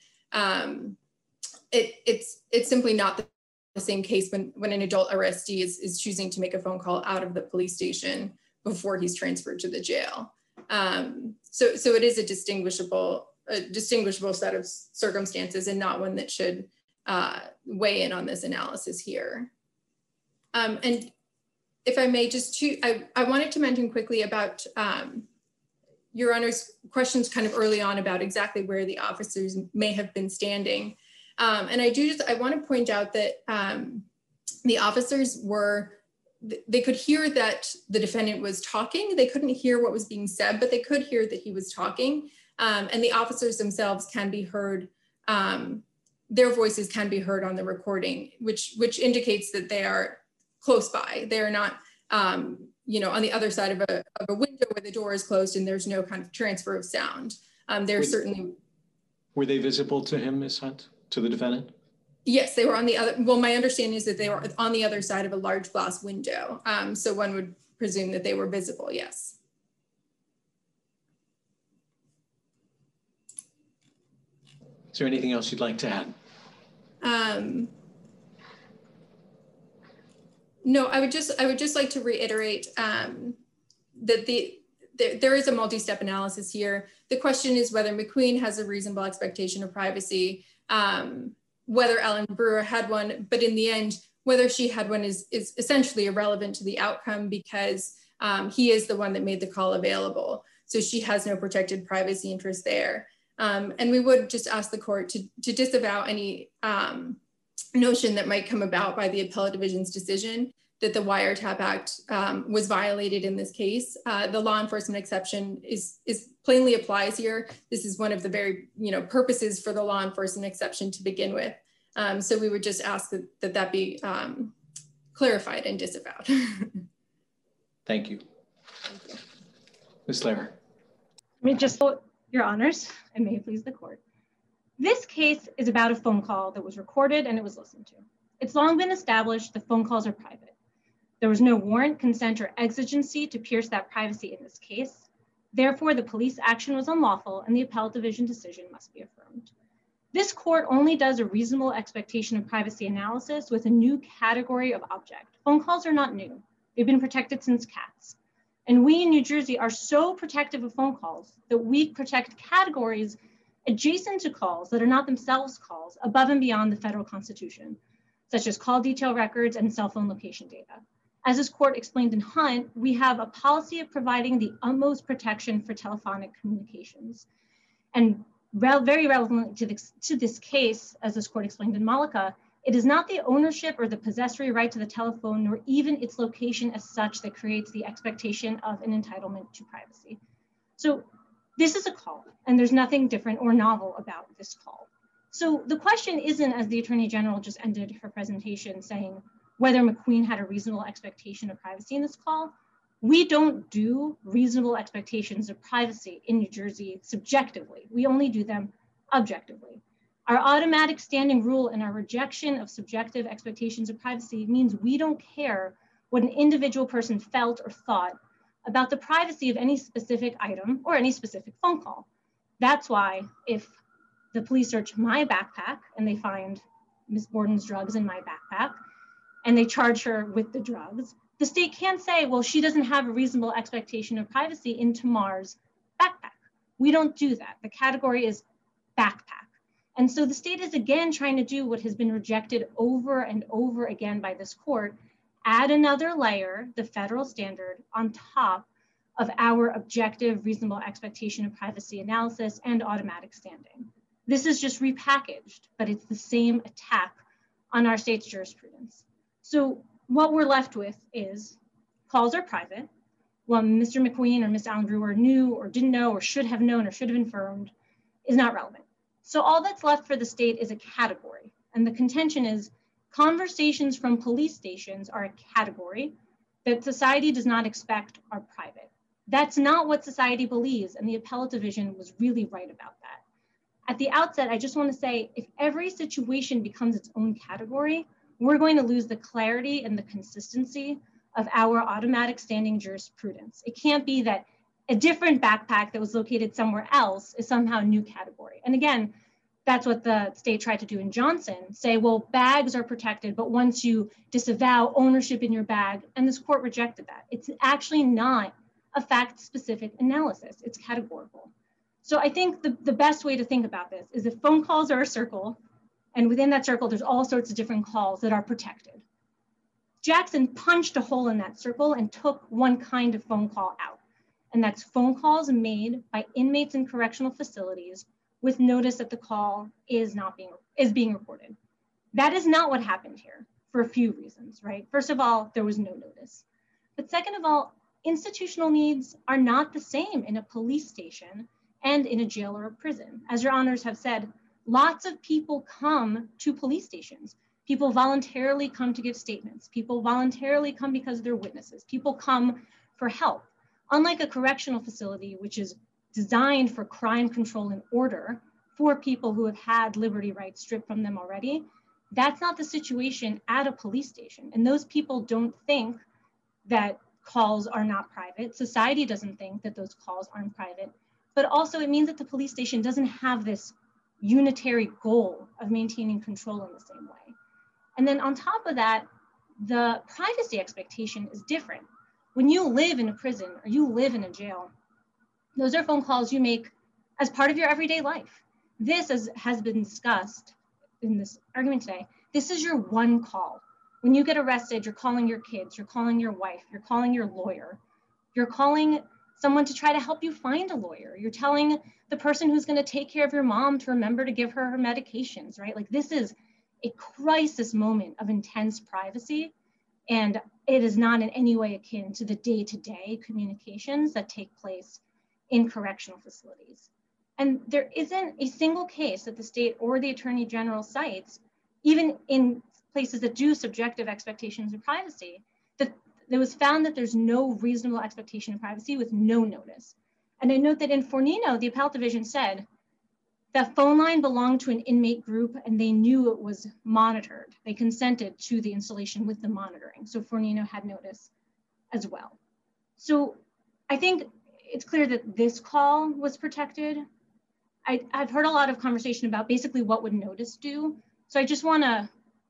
S1: It's simply not the same case when an adult arrestee is choosing to make a phone call out of the police station before he's transferred to the jail. So it is a distinguishable set of circumstances and not one that should weigh in on this analysis here. And if I may, I wanted to mention quickly about Your Honor's questions kind of early on about exactly where the officers may have been standing. And I want to point out that the officers they could hear that the defendant was talking. They couldn't hear what was being said, but they could hear that he was talking. And the officers themselves can be heard, their voices can be heard on the recording, which indicates that they are close by. They are not, on the other side of a window where the door is closed and there's no kind of transfer of sound. Were they visible to him, Ms. Hunt? To the defendant?
S3: Yes, they were on the other, well, my understanding is that they were on the other side of a large glass window. So one would presume that they were visible, yes.
S1: Is there anything else you'd like to add?
S3: No, I would just like to reiterate that there is a multi-step analysis here. The question is whether McQueen has a reasonable expectation of privacy, whether Ellen Brewer had one, but in the end, whether she had one is essentially irrelevant to the outcome because he is the one that made the call available. So she has no protected privacy interest there. And we would just ask the court to disavow any notion that might come about by the Appellate Division's decision that the Wiretap Act was violated in this case. The law enforcement exception is plainly applies here. This is one of the very purposes for the law enforcement exception to begin with. So we would just ask that be clarified and disavowed.
S1: Thank you. Ms. Lehrer.
S14: Let me just, Your Honors, and may it please the court. This case is about a phone call that was recorded and it was listened to. It's long been established that phone calls are private. There was no warrant, consent, or exigency to pierce that privacy in this case. Therefore, the police action was unlawful and the Appellate Division decision must be affirmed. This court only does a reasonable expectation of privacy analysis with a new category of object. Phone calls are not new. They've been protected since cats. And we in New Jersey are so protective of phone calls that we protect categories adjacent to calls that are not themselves calls above and beyond the federal constitution, such as call detail records and cell phone location data. As this court explained in Hunt, we have a policy of providing the utmost protection for telephonic communications. And very relevant to this case, as this court explained in Malika, it is not the ownership or the possessory right to the telephone, nor even its location as such that creates the expectation of an entitlement to privacy. So this is a call, and there's nothing different or novel about this call. So the question isn't, as the Attorney General just ended her presentation, saying whether McQueen had a reasonable expectation of privacy in this call. We don't do reasonable expectations of privacy in New Jersey subjectively. We only do them objectively. Our automatic standing rule and our rejection of subjective expectations of privacy means we don't care what an individual person felt or thought about the privacy of any specific item or any specific phone call. That's why if the police search my backpack and they find Ms. Borden's drugs in my backpack and they charge her with the drugs, the state can't say, well, she doesn't have a reasonable expectation of privacy in Tamar's backpack. We don't do that. The category is backpack. And so the state is again trying to do what has been rejected over and over again by this court, add another layer, the federal standard, on top of our objective reasonable expectation of privacy analysis and automatic standing. This is just repackaged, but it's the same attack on our state's jurisprudence. So what we're left with is calls are private. What Mr. McQueen or Ms. Allen Brewer knew or didn't know or should have known or should have informed is not relevant. So all that's left for the state is a category. And the contention is conversations from police stations are a category that society does not expect are private. That's not what society believes, and the appellate division was really right about that. At the outset, I just want to say, if every situation becomes its own category, we're going to lose the clarity and the consistency of our automatic standing jurisprudence. It can't be that a different backpack that was located somewhere else is somehow a new category. And again, that's what the state tried to do in Johnson, say, well, bags are protected, but once you disavow ownership in your bag, and this court rejected that. It's actually not a fact-specific analysis, it's categorical. So I think the best way to think about this is if phone calls are a circle, and within that circle, there's all sorts of different calls that are protected. Jackson punched a hole in that circle and took one kind of phone call out, and that's phone calls made by inmates in correctional facilities with notice that the call is being recorded. That is not what happened here for a few reasons, right? First of all, there was no notice. But second of all, institutional needs are not the same in a police station and in a jail or a prison. As your honors have said, lots of people come to police stations. People voluntarily come to give statements. People voluntarily come because they're witnesses. People come for help. Unlike a correctional facility, which is designed for crime control and order for people who have had liberty rights stripped from them already, that's not the situation at a police station. And those people don't think that calls are not private. Society doesn't think that those calls aren't private. But also it means that the police station doesn't have this unitary goal of maintaining control in the same way. And then on top of that, the privacy expectation is different. When you live in a prison or you live in a jail, those are phone calls you make as part of your everyday life. This, as has been discussed in this argument today, this is your one call. When you get arrested, you're calling your kids, you're calling your wife, you're calling your lawyer, you're calling someone to try to help you find a lawyer. You're telling the person who's going to take care of your mom to remember to give her medications, right? Like this is a crisis moment of intense privacy, and it is not in any way akin to the day-to-day communications that take place in correctional facilities. And there isn't a single case that the state or the Attorney General cites, even in places that do subjective expectations of privacy, that it was found that there's no reasonable expectation of privacy with no notice. And I note that in Fornino, the appellate division said that phone line belonged to an inmate group and they knew it was monitored. They consented to the installation with the monitoring. So Fornino had notice as well. So I think it's clear that this call was protected. I've heard a lot of conversation about basically what would notice do. So I just want to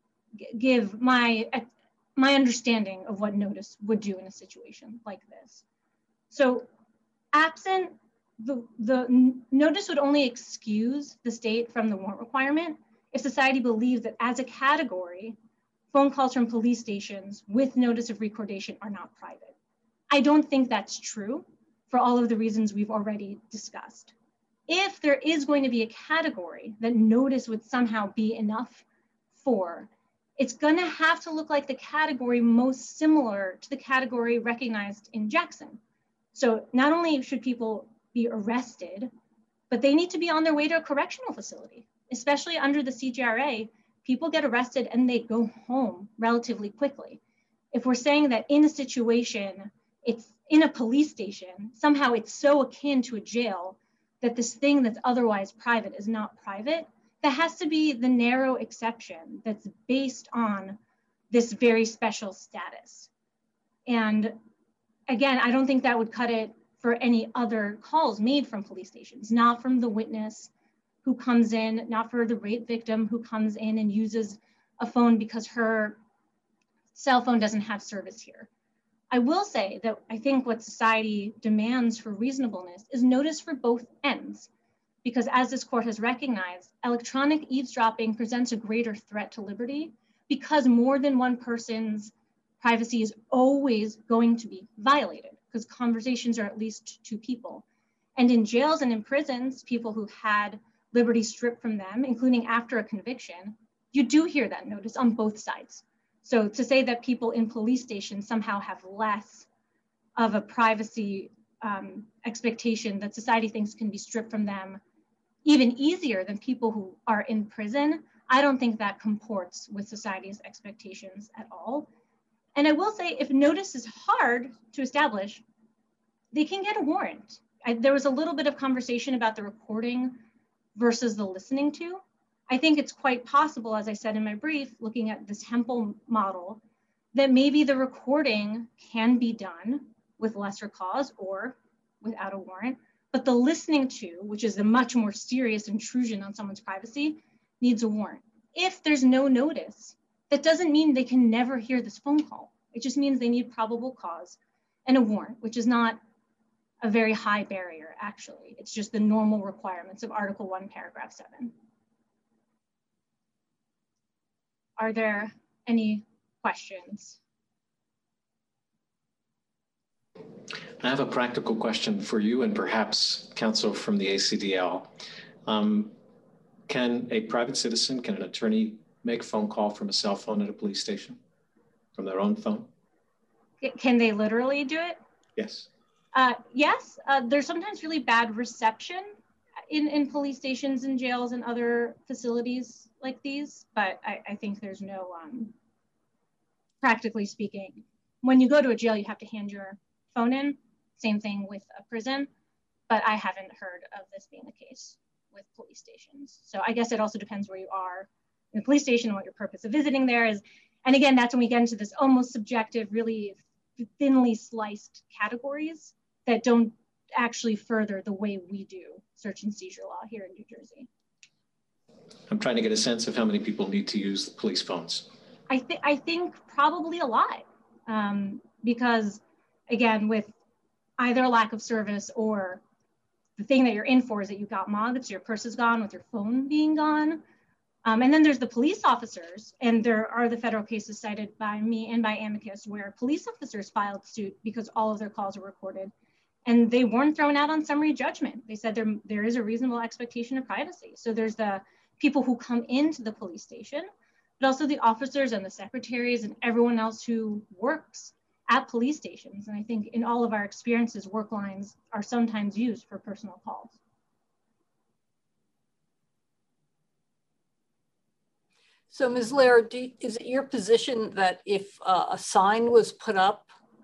S14: give my understanding of what notice would do in a situation like this. So absent, the notice would only excuse the state from the warrant requirement if society believed that as a category, phone calls from police stations with notice of recordation are not private. I don't think that's true for all of the reasons we've already discussed. If there is going to be a category that notice would somehow be enough for, it's gonna have to look like the category most similar to the category recognized in Jackson. So not only should people be arrested, but they need to be on their way to a correctional facility, especially under the CJRA. People get arrested and they go home relatively quickly. If we're saying that in a situation, it's in a police station, somehow it's so akin to a jail that this thing that's otherwise private is not private, that has to be the narrow exception that's based on this very special status. And again, I don't think that would cut it for any other calls made from police stations, not from the witness who comes in, not for the rape victim who comes in and uses a phone because her cell phone doesn't have service here. I will say that I think what society demands for reasonableness is notice for both ends, because as this court has recognized, electronic eavesdropping presents a greater threat to liberty because more than one person's privacy is always going to be violated, because conversations are at least two people. And in jails and in prisons, people who had liberty stripped from them, including after a conviction, you do hear that notice on both sides. So to say that people in police stations somehow have less of a privacy expectation that society thinks can be stripped from them even easier than people who are in prison, I don't think that comports with society's expectations at all. And I will say, if notice is hard to establish, they can get a warrant. There was a little bit of conversation about the recording versus the listening to. I think it's quite possible, as I said in my brief, looking at this Hempel model, that maybe the recording can be done with lesser cause or without a warrant, but the listening to, which is a much more serious intrusion on someone's privacy, needs a warrant. If there's no notice, that doesn't mean they can never hear this phone call. It just means they need probable cause and a warrant, which is not a very high barrier, actually. It's just the normal requirements of Article 1, Paragraph 7. Are there any questions?
S1: I have a practical question for you and perhaps counsel from the ACDL. Can a private citizen, can an attorney make a phone call from a cell phone at a police station, from their own phone?
S14: Can they literally do it?
S1: Yes.
S14: Yes, there's sometimes really bad reception in police stations and jails and other facilities like these, but I think there's no, practically speaking, when you go to a jail, you have to hand your phone in, same thing with a prison, but I haven't heard of this being the case with police stations. So I guess it also depends where you are in the police station and what your purpose of visiting there is. And again, that's when we get into this almost subjective, really thinly sliced categories that don't actually further the way we do search and seizure law here in New Jersey.
S1: I'm trying to get a sense of how many people need to use the police phones.
S14: I think probably a lot, because again, with either a lack of service or the thing that you're in for is that you got mugged, so your purse is gone with your phone being gone. And then there's the police officers, and there are the federal cases cited by me and by Amicus where police officers filed suit because all of their calls were recorded and they weren't thrown out on summary judgment. They said there is a reasonable expectation of privacy. So there's the people who come into the police station, but also the officers and the secretaries and everyone else who works at police stations. And I think in all of our experiences, work lines are sometimes used for personal calls.
S9: So Ms. Lair, is it your position that if a sign was put up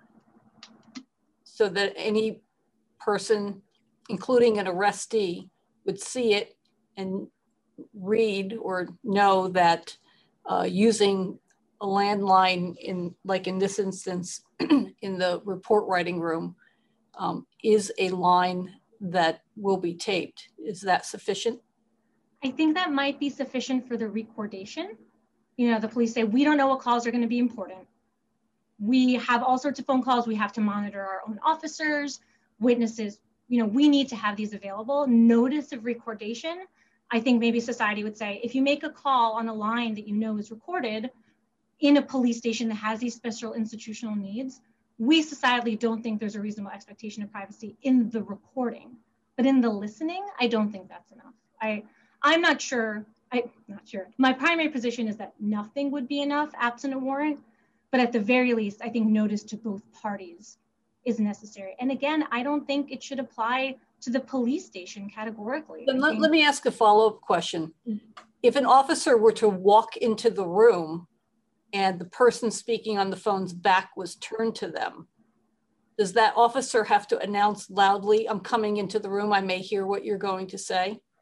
S9: so that any person, including an arrestee, would see it and read or know that using a landline in this instance, in the report writing room, is a line that will be taped? Is that sufficient?
S14: I think that might be sufficient for the recordation. You know, the police say, we don't know what calls are going to be important. We have all sorts of phone calls. We have to monitor our own officers, witnesses. You know, we need to have these available. Notice of recordation. I think maybe society would say, if you make a call on a line that you know is recorded in a police station that has these special institutional needs, we societally don't think there's a reasonable expectation of privacy in the recording. But in the listening, I don't think that's enough. I'm not sure. My primary position is that nothing would be enough absent a warrant, but at the very least, I think notice to both parties is necessary. And again, I don't think it should apply to the police station categorically.
S9: Let me ask a follow-up question. If an officer were to walk into the room and the person speaking on the phone's back was turned to them, does that officer have to announce loudly, I'm coming into the room, I may hear what you're going to say?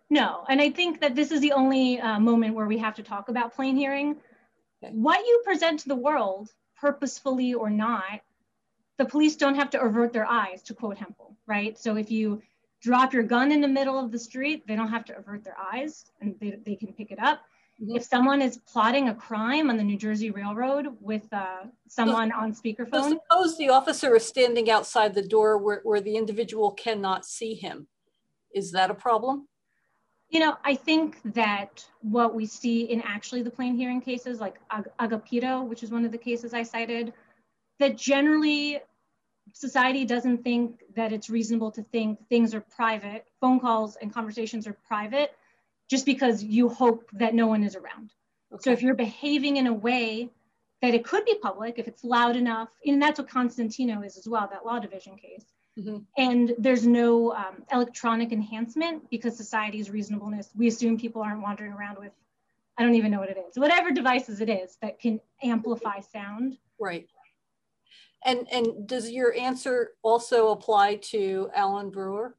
S14: No, and I think that this is the only moment where we have to talk about plain hearing. Okay. What you present to the world, purposefully or not, the police don't have to avert their eyes, to quote Hempel, right? So if you drop your gun in the middle of the street, they don't have to avert their eyes and they can pick it up. Mm-hmm. If someone is plotting a crime on the New Jersey Railroad with someone on speakerphone.
S9: So suppose the officer is standing outside the door where the individual cannot see him. Is that a problem?
S14: You know, I think that what we see in actually the plain hearing cases like Agapito, which is one of the cases I cited, that generally society doesn't think that it's reasonable to think things are private, phone calls and conversations are private, just because you hope that no one is around. Okay. So if you're behaving in a way that it could be public, if it's loud enough, and that's what Constantino is as well, that law division case. Mm-hmm. And there's no electronic enhancement because society's reasonableness, we assume people aren't wandering around with, I don't even know what it is, whatever devices it is that can amplify sound.
S9: Right. And does your answer also apply to Alan Brewer?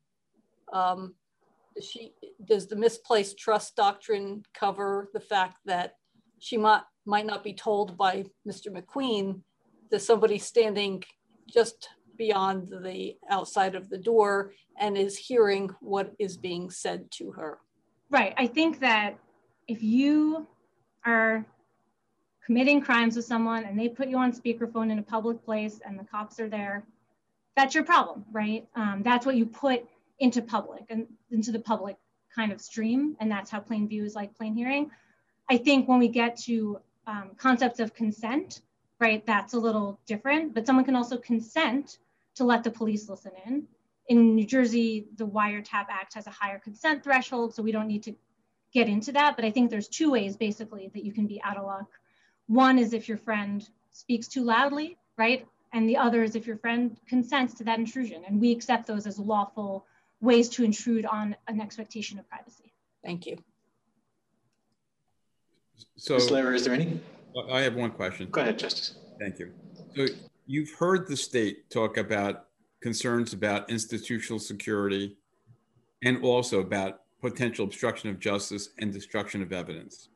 S9: Does the misplaced trust doctrine cover the fact that she might not be told by Mr. McQueen that somebody's standing just beyond the outside of the door and is hearing what is being said to her?
S14: Right. I think that if you are committing crimes with someone and they put you on speakerphone in a public place and the cops are there, that's your problem, right? That's what you put into public and into the public kind of stream. And that's how plain view is like plain hearing. I think when we get to concepts of consent, right, that's a little different, but someone can also consent to let the police listen in. In New Jersey, the Wiretap Act has a higher consent threshold, so we don't need to get into that. But I think there's two ways basically that you can be out of luck. One is if your friend speaks too loudly, right? And the other is if your friend consents to that intrusion. And we accept those as lawful ways to intrude on an expectation of privacy.
S9: Thank you.
S10: So,
S1: Ms. Lehrer, is there any?
S10: I have one question.
S1: Go ahead, Justice.
S10: Thank you. So you've heard the state talk about concerns about institutional security and also about potential obstruction of justice and destruction of evidence.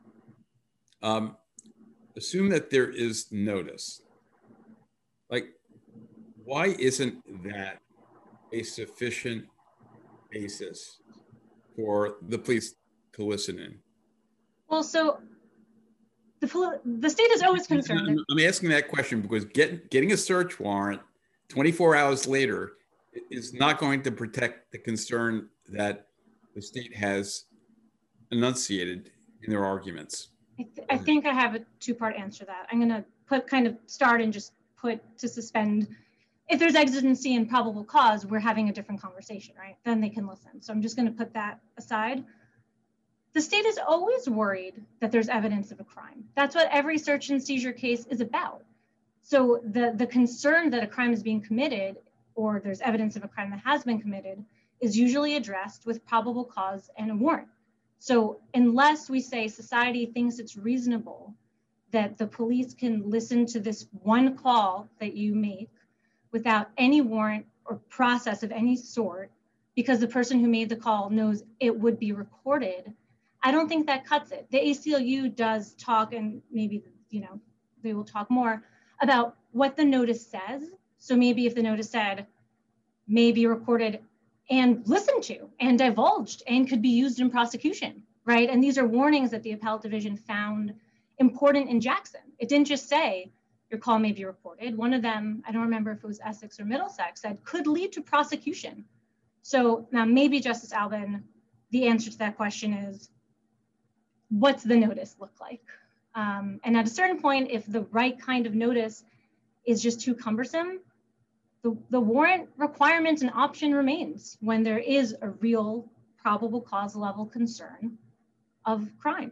S10: Assume that there is notice. Like, why isn't that a sufficient basis for the police to listen in?
S14: Well, so the state is always concerned.
S10: I'm asking that question because getting a search warrant 24 hours later is not going to protect the concern that the state has enunciated in their arguments.
S14: I think I have a two-part answer to that. I'm going to start and just put to suspend. If there's exigency and probable cause, we're having a different conversation, right? Then they can listen. So I'm just going to put that aside. The state is always worried that there's evidence of a crime. That's what every search and seizure case is about. So the concern that a crime is being committed or there's evidence of a crime that has been committed is usually addressed with probable cause and a warrant. So unless we say society thinks it's reasonable that the police can listen to this one call that you make without any warrant or process of any sort, because the person who made the call knows it would be recorded, I don't think that cuts it. The ACLU does talk, and maybe, they will talk more about what the notice says. So maybe if the notice said may be recorded and listened to and divulged and could be used in prosecution, right? And these are warnings that the appellate division found important in Jackson. It didn't just say your call may be recorded. One of them, I don't remember if it was Essex or Middlesex, said could lead to prosecution. So now maybe Justice Albin, the answer to that question is, what's the notice look like? And at a certain point, if the right kind of notice is just too cumbersome, the warrant requirement and option remains when there is a real probable cause level concern of crime.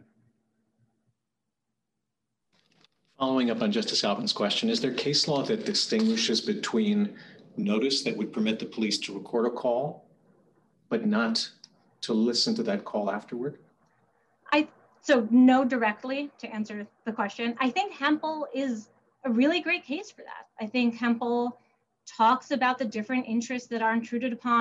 S1: Following up on Justice Albin's question, is there case law that distinguishes between notice that would permit the police to record a call, but not to listen to that call afterward?
S14: So no directly to answer the question. I think Hempel is a really great case for that. I think Hempel talks about the different interests that are intruded upon.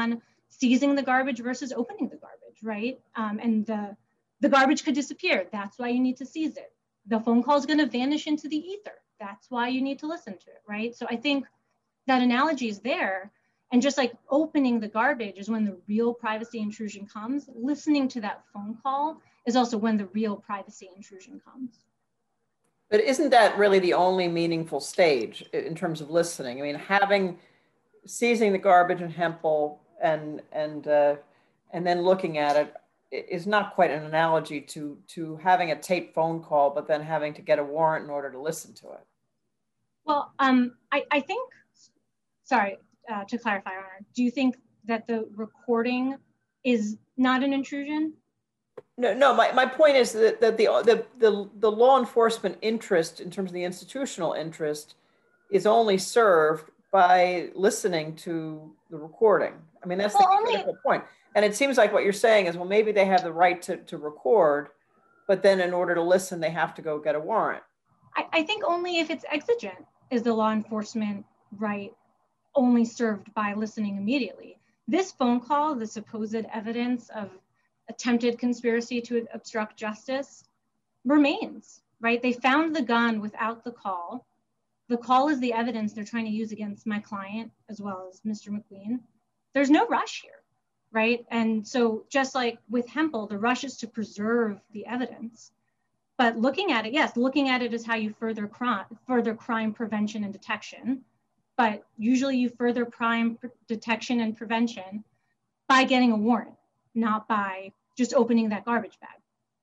S14: seizing the garbage versus opening the garbage, right? And the garbage could disappear. That's why you need to seize it. The phone call is going to vanish into the ether. That's why you need to listen to it, right? So I think that analogy is there. And just like opening the garbage is when the real privacy intrusion comes, listening to that phone call is also when the real privacy intrusion comes.
S12: But isn't that really the only meaningful stage in terms of listening? I mean, seizing the garbage in Hempel and then looking at it is not quite an analogy to having a taped phone call, but then having to get a warrant in order to listen to it.
S14: Well, I think, sorry, to clarify, Your Honor, do you think that the recording is not an intrusion?
S12: No. My point is that the law enforcement interest in terms of the institutional interest is only served by listening to the recording. I mean, that's the critical point. And it seems like what you're saying is, well, maybe they have the right to record, but then in order to listen, they have to go get a warrant.
S14: I think only if it's exigent is the law enforcement right only served by listening immediately. This phone call, the supposed evidence of attempted conspiracy to obstruct justice, remains, right? They found the gun without the call. The call is the evidence they're trying to use against my client as well as Mr. McQueen. There's no rush here, right? And so just like with Hempel, the rush is to preserve the evidence. But looking at it, yes, looking at it is how you further crime prevention and detection. But usually you further crime detection and prevention by getting a warrant, not by just opening that garbage bag.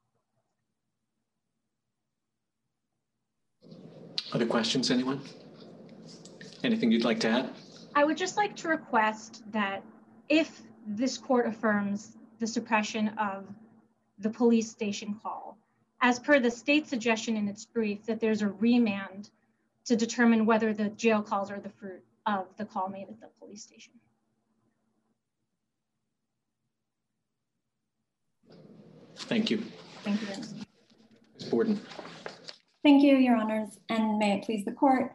S1: Other questions, anyone? Anything you'd like to add?
S14: I would just like to request that if this court affirms the suppression of the police station call, as per the state suggestion in its brief, that there's a remand to determine whether the jail calls are the fruit of the call made at the police station.
S1: Thank you.
S5: Thank you.
S1: Ms. Borden.
S5: Thank you, Your Honors, and may it please the court.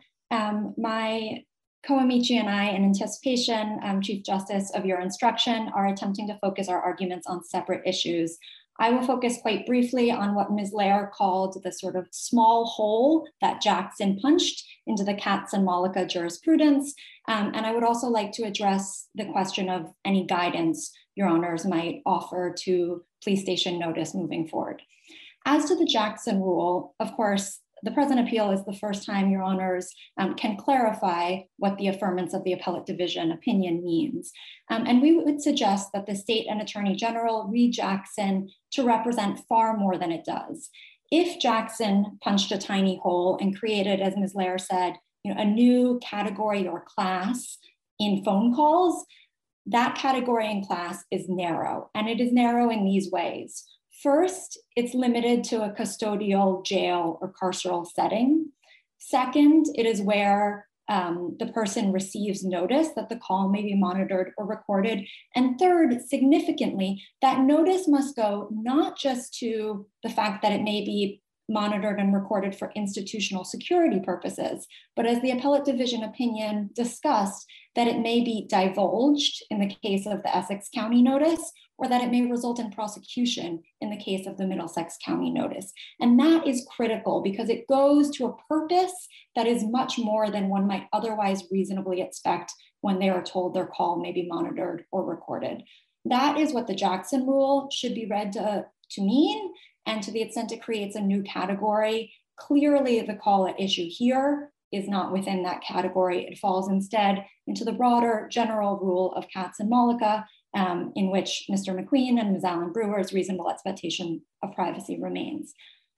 S5: My co-amici and I, in anticipation, Chief Justice, of your instruction, are attempting to focus our arguments on separate issues. I will focus quite briefly on what Ms. Lair called the sort of small hole that Jackson punched into the Katz and Mollica jurisprudence. And I would also like to address the question of any guidance Your Honors might offer to police station notice moving forward. As to the Jackson rule, of course, the present appeal is the first time Your Honors can clarify what the affirmance of the appellate division opinion means. And we would suggest that the state and attorney general read Jackson to represent far more than it does. If Jackson punched a tiny hole and created, as Ms. Lair said, a new category or class in phone calls, that category and class is narrow, and it is narrow in these ways. First, it's limited to a custodial jail or carceral setting. Second, it is where the person receives notice that the call may be monitored or recorded. And third, significantly, that notice must go not just to the fact that it may be monitored and recorded for institutional security purposes, but as the appellate division opinion discussed, that it may be divulged in the case of the Essex County notice, or that it may result in prosecution in the case of the Middlesex County notice. And that is critical because it goes to a purpose that is much more than one might otherwise reasonably expect when they are told their call may be monitored or recorded. That is what the Jackson rule should be read to mean. And to the extent it creates a new category, clearly the call at issue here is not within that category. It falls instead into the broader general rule of Katz and Mollica, in which Mr. McQueen and Ms. Allen Brewer's reasonable expectation of privacy remains.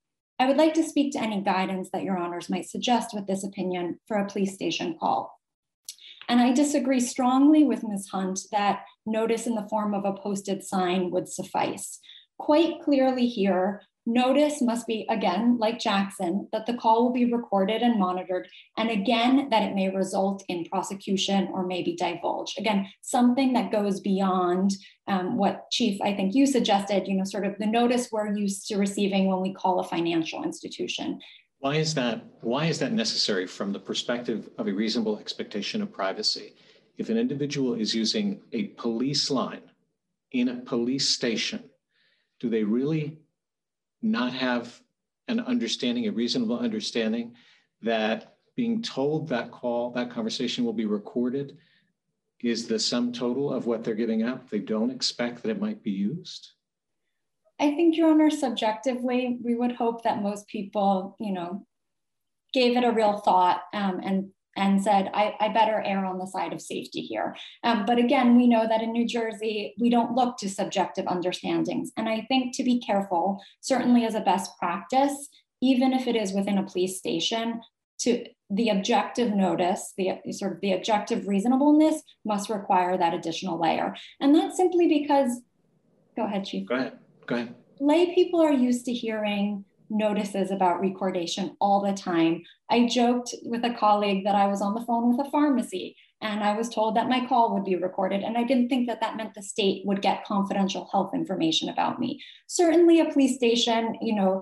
S5: I would like to speak to any guidance that Your Honors might suggest with this opinion for a police station call. And I disagree strongly with Ms. Hunt that notice in the form of a posted sign would suffice. Quite clearly here, notice must be, again, like Jackson, that the call will be recorded and monitored, and again, that it may result in prosecution or may be divulged. Again, something that goes beyond what, Chief, I think you suggested, sort of the notice we're used to receiving when we call a financial institution.
S1: Why is that necessary from the perspective of a reasonable expectation of privacy? if an individual is using a police line in a police station, do they really not have an understanding, a reasonable understanding that being told that that conversation will be recorded is the sum total of what they're giving up? They don't expect that it might be used?
S5: I think, Your Honor, subjectively, we would hope that most people, gave it a real thought and said, I better err on the side of safety here. But again, we know that in New Jersey, we don't look to subjective understandings. And I think to be careful, certainly as a best practice, even if it is within a police station, to the objective notice, the objective reasonableness must require that additional layer. And that's simply because, go ahead, Chief.
S1: Go ahead.
S5: Lay people are used to hearing notices about recordation all the time. I joked with a colleague that I was on the phone with a pharmacy and I was told that my call would be recorded. And I didn't think that that meant the state would get confidential health information about me. Certainly a police station,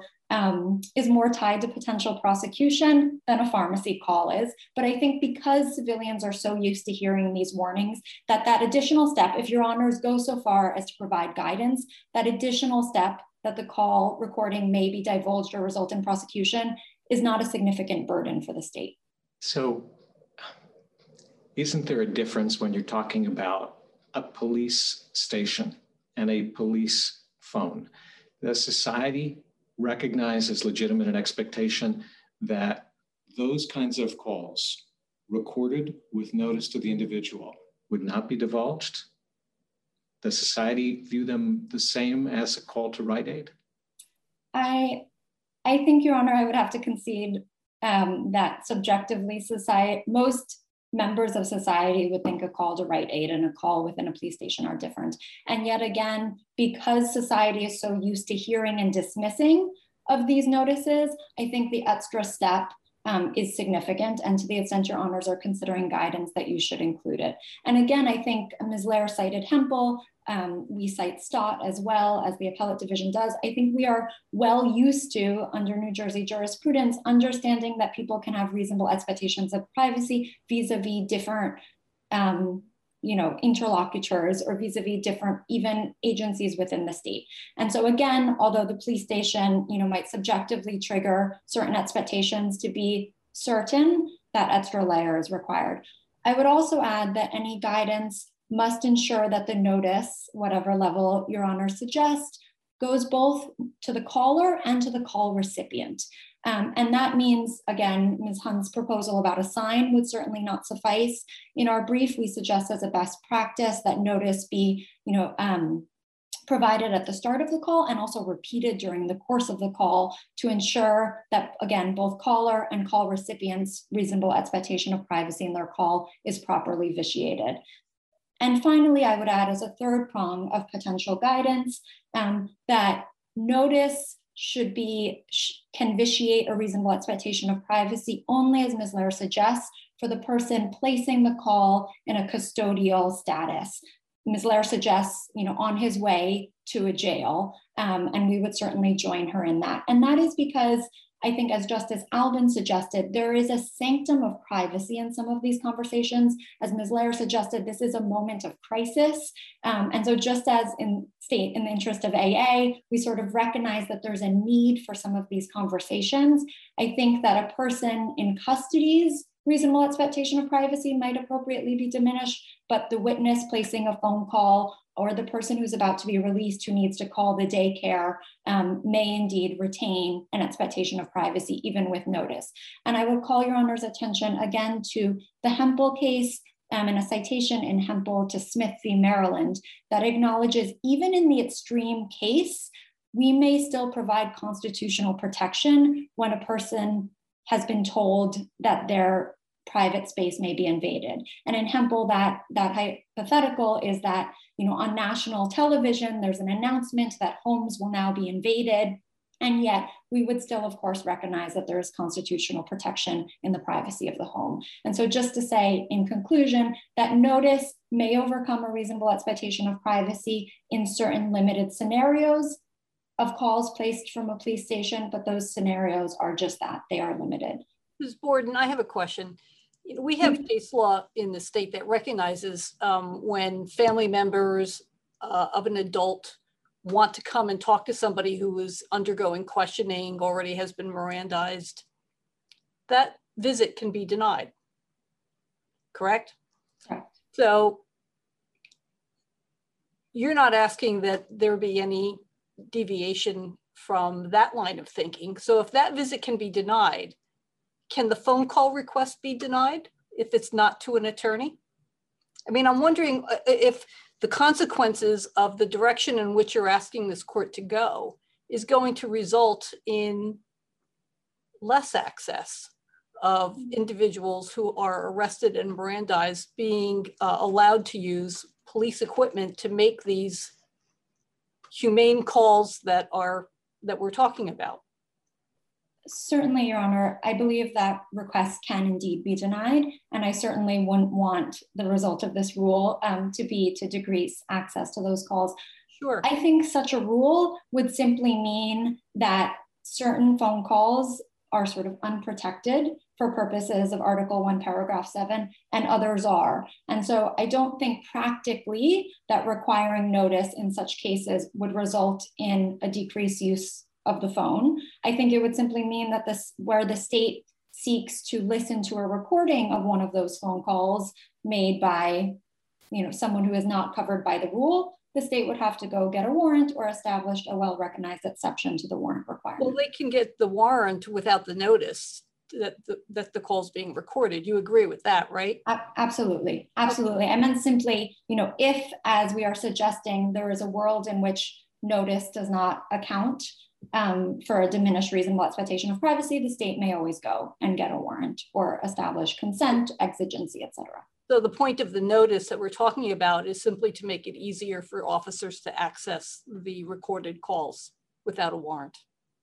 S5: is more tied to potential prosecution than a pharmacy call is. But I think because civilians are so used to hearing these warnings, that additional step, if Your Honors go so far as to provide guidance, that additional step that the call recording may be divulged or result in prosecution is not a significant burden for the state.
S1: So isn't there a difference when you're talking about a police station and a police phone? The society recognizes legitimate an expectation that those kinds of calls recorded with notice to the individual would not be divulged? Does society view them the same as a call to Rite Aid?
S5: I think, Your Honor, I would have to concede that subjectively most members of society would think a call to Rite Aid and a call within a police station are different. And yet again, because society is so used to hearing and dismissing of these notices, I think the extra step is significant, and to the extent Your Honors are considering guidance, that you should include it. And again, I think Ms. Lair cited Hempel, we cite Stott as well, as the appellate division does. I think we are well used to, under New Jersey jurisprudence, understanding that people can have reasonable expectations of privacy vis-a-vis different interlocutors or vis-a-vis different even agencies within the state. And so again, although the police station, might subjectively trigger certain expectations to be certain, that extra layer is required. I would also add that any guidance must ensure that the notice, whatever level Your Honor suggests, goes both to the caller and to the call recipient. And that means, again, Ms. Hunt's proposal about a sign would certainly not suffice. In our brief, we suggest as a best practice that notice be, provided at the start of the call and also repeated during the course of the call to ensure that, again, both caller and call recipients' reasonable expectation of privacy in their call is properly vitiated. And finally, I would add as a third prong of potential guidance that notice can vitiate a reasonable expectation of privacy only, as Ms. Lair suggests, for the person placing the call in a custodial status. Ms. Lair suggests, on his way to a jail, and we would certainly join her in that. And that is because I think, as Justice Albin suggested, there is a sanctum of privacy in some of these conversations. As Ms. Lair suggested, this is a moment of crisis. And so just as in the interest of AA, we sort of recognize that there's a need for some of these conversations. I think that a person in custody's reasonable expectation of privacy might appropriately be diminished, but the witness placing a phone call or the person who's about to be released who needs to call the daycare may indeed retain an expectation of privacy, even with notice. And I would call Your Honor's attention again to the Hempel case and a citation in Hempel to Smith v. Maryland that acknowledges even in the extreme case, we may still provide constitutional protection when a person has been told that their private space may be invaded. And in Hempel, that hypothetical is that, on national television, there's an announcement that homes will now be invaded. And yet we would still, of course, recognize that there is constitutional protection in the privacy of the home. And so just to say in conclusion, that notice may overcome a reasonable expectation of privacy in certain limited scenarios of calls placed from a police station, but those scenarios are just that, they are limited.
S9: Ms. Borden, I have a question. we have case law in the state that recognizes when family members of an adult want to come and talk to somebody who is undergoing questioning, already has been Mirandized, that visit can be denied, correct?
S5: Correct.
S9: So you're not asking that there be any deviation from that line of thinking. So if that visit can be denied, can the phone call request be denied if it's not to an attorney? I mean, I'm wondering if the consequences of the direction in which you're asking this court to go is going to result in less access of individuals who are arrested and Mirandized being allowed to use police equipment to make these humane calls that we're talking about.
S5: Certainly, Your Honor. I believe that requests can indeed be denied, and I certainly wouldn't want the result of this rule to be to decrease access to those calls.
S9: Sure.
S5: I think such a rule would simply mean that certain phone calls are sort of unprotected for purposes of Article 1, Paragraph 7, and others are. And so I don't think practically that requiring notice in such cases would result in a decreased use of the phone. I think it would simply mean that where the state seeks to listen to a recording of one of those phone calls made by, someone who is not covered by the rule, the state would have to go get a warrant or establish a well-recognized exception to the warrant requirement.
S9: Well, they can get the warrant without the notice that the call's being recorded. You agree with that, right?
S5: Absolutely, absolutely. I meant simply, if, as we are suggesting, there is a world in which notice does not account for a diminished reasonable expectation of privacy, the state may always go and get a warrant or establish consent, exigency, etc.
S9: So the point of the notice that we're talking about is simply to make it easier for officers to access the recorded calls without a warrant.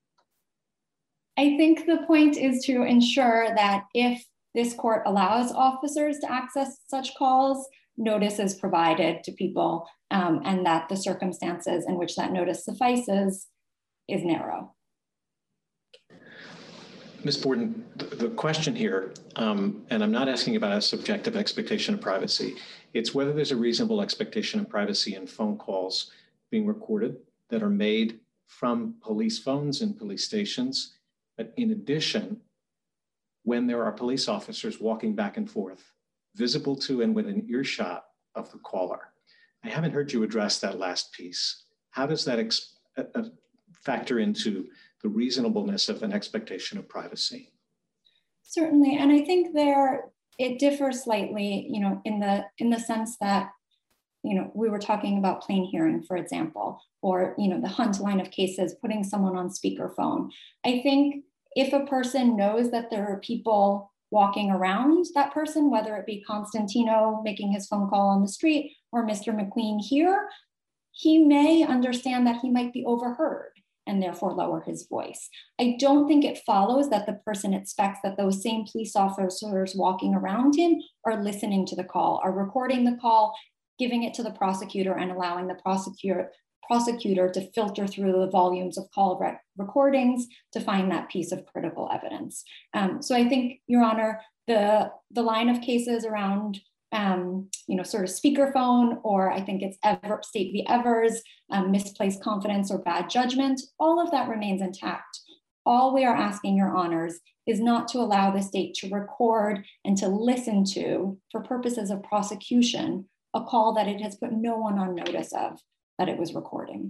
S5: I think the point is to ensure that if this court allows officers to access such calls, notice is provided to people and that the circumstances in which that notice suffices is narrow.
S1: Ms. Borden, the question here, and I'm not asking about a subjective expectation of privacy, it's whether there's a reasonable expectation of privacy in phone calls being recorded that are made from police phones and police stations. But in addition, when there are police officers walking back and forth, visible to and within earshot of the caller. I haven't heard you address that last piece. How does that factor into the reasonableness of an expectation of privacy?
S5: Certainly, and I think it differs slightly, in the sense that, we were talking about plain hearing, for example, or, the Hunt line of cases, putting someone on speakerphone. I think if a person knows that there are people walking around that person, whether it be Constantino making his phone call on the street or Mr. McQueen here, he may understand that he might be overheard and therefore lower his voice. I don't think it follows that the person expects that those same police officers walking around him are listening to the call, are recording the call, giving it to the prosecutor and allowing the prosecutor to filter through the volumes of call recordings to find that piece of critical evidence. So I think, Your Honor, the line of cases around sort of speakerphone, or I think it's State v. Evers, misplaced confidence or bad judgment, all of that remains intact. All we are asking, Your Honors, is not to allow the state to record and to listen to, for purposes of prosecution, a call that it has put no one on notice of that it was recording.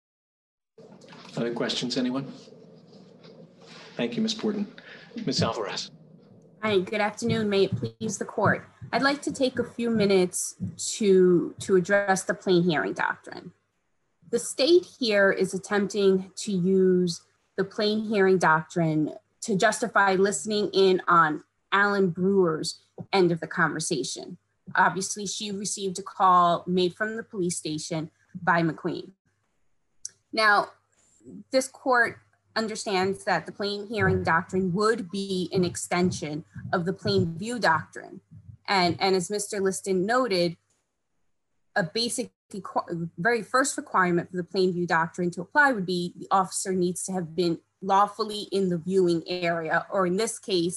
S1: Other questions, anyone? Thank you, Ms. Borden. Ms. Alvarez.
S6: Hi, good afternoon. May it please the court. I'd like to take a few minutes to address the plain hearing doctrine. The state here is attempting to use the plain hearing doctrine to justify listening in on Alan Brewer's end of the conversation. Obviously, she received a call made from the police station by McQueen. Now, this court understands that the plain hearing doctrine would be an extension of the plain view doctrine. And as Mr. Liston noted, a basic, very first requirement for the plain view doctrine to apply would be the officer needs to have been lawfully in the viewing area, or in this case,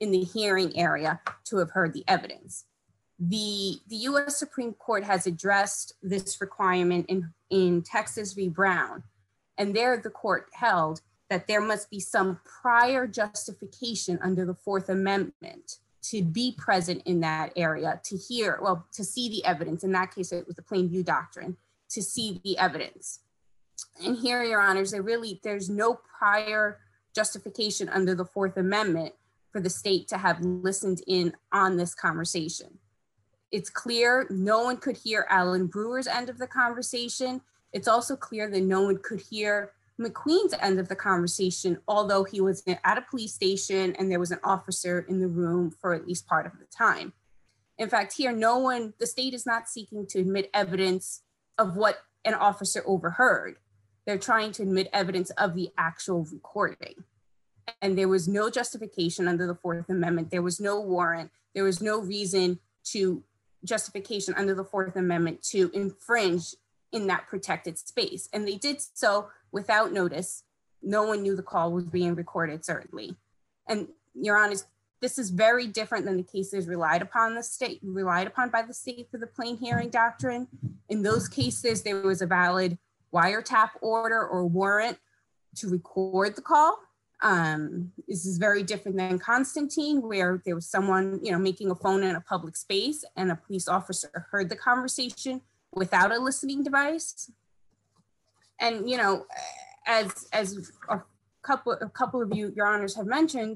S6: in the hearing area to have heard the evidence. The US Supreme Court has addressed this requirement in Texas v. Brown, and there the court held that there must be some prior justification under the Fourth Amendment to be present in that area, to hear, well, to see the evidence. In that case, it was the plain view doctrine, to see the evidence. And here, Your Honors, there's no prior justification under the Fourth Amendment for the state to have listened in on this conversation. It's clear no one could hear Alan Brewer's end of the conversation. It's also clear that no one could hear McQueen's end of the conversation, although he was at a police station and there was an officer in the room for at least part of the time. In fact, here, the state is not seeking to admit evidence of what an officer overheard. They're trying to admit evidence of the actual recording. And there was no justification under the Fourth Amendment. There was no warrant. There was no reason to justification under the Fourth Amendment to infringe in that protected space. And they did so without notice. No one knew the call was being recorded, certainly. And Your Honor, this is very different than the cases relied upon by the state for the plain hearing doctrine. In those cases, there was a valid wiretap order or warrant to record the call. This is very different than Constantine, where there was someone, making a phone in a public space and a police officer heard the conversation without a listening device. And, as a couple of you, Your Honors, have mentioned,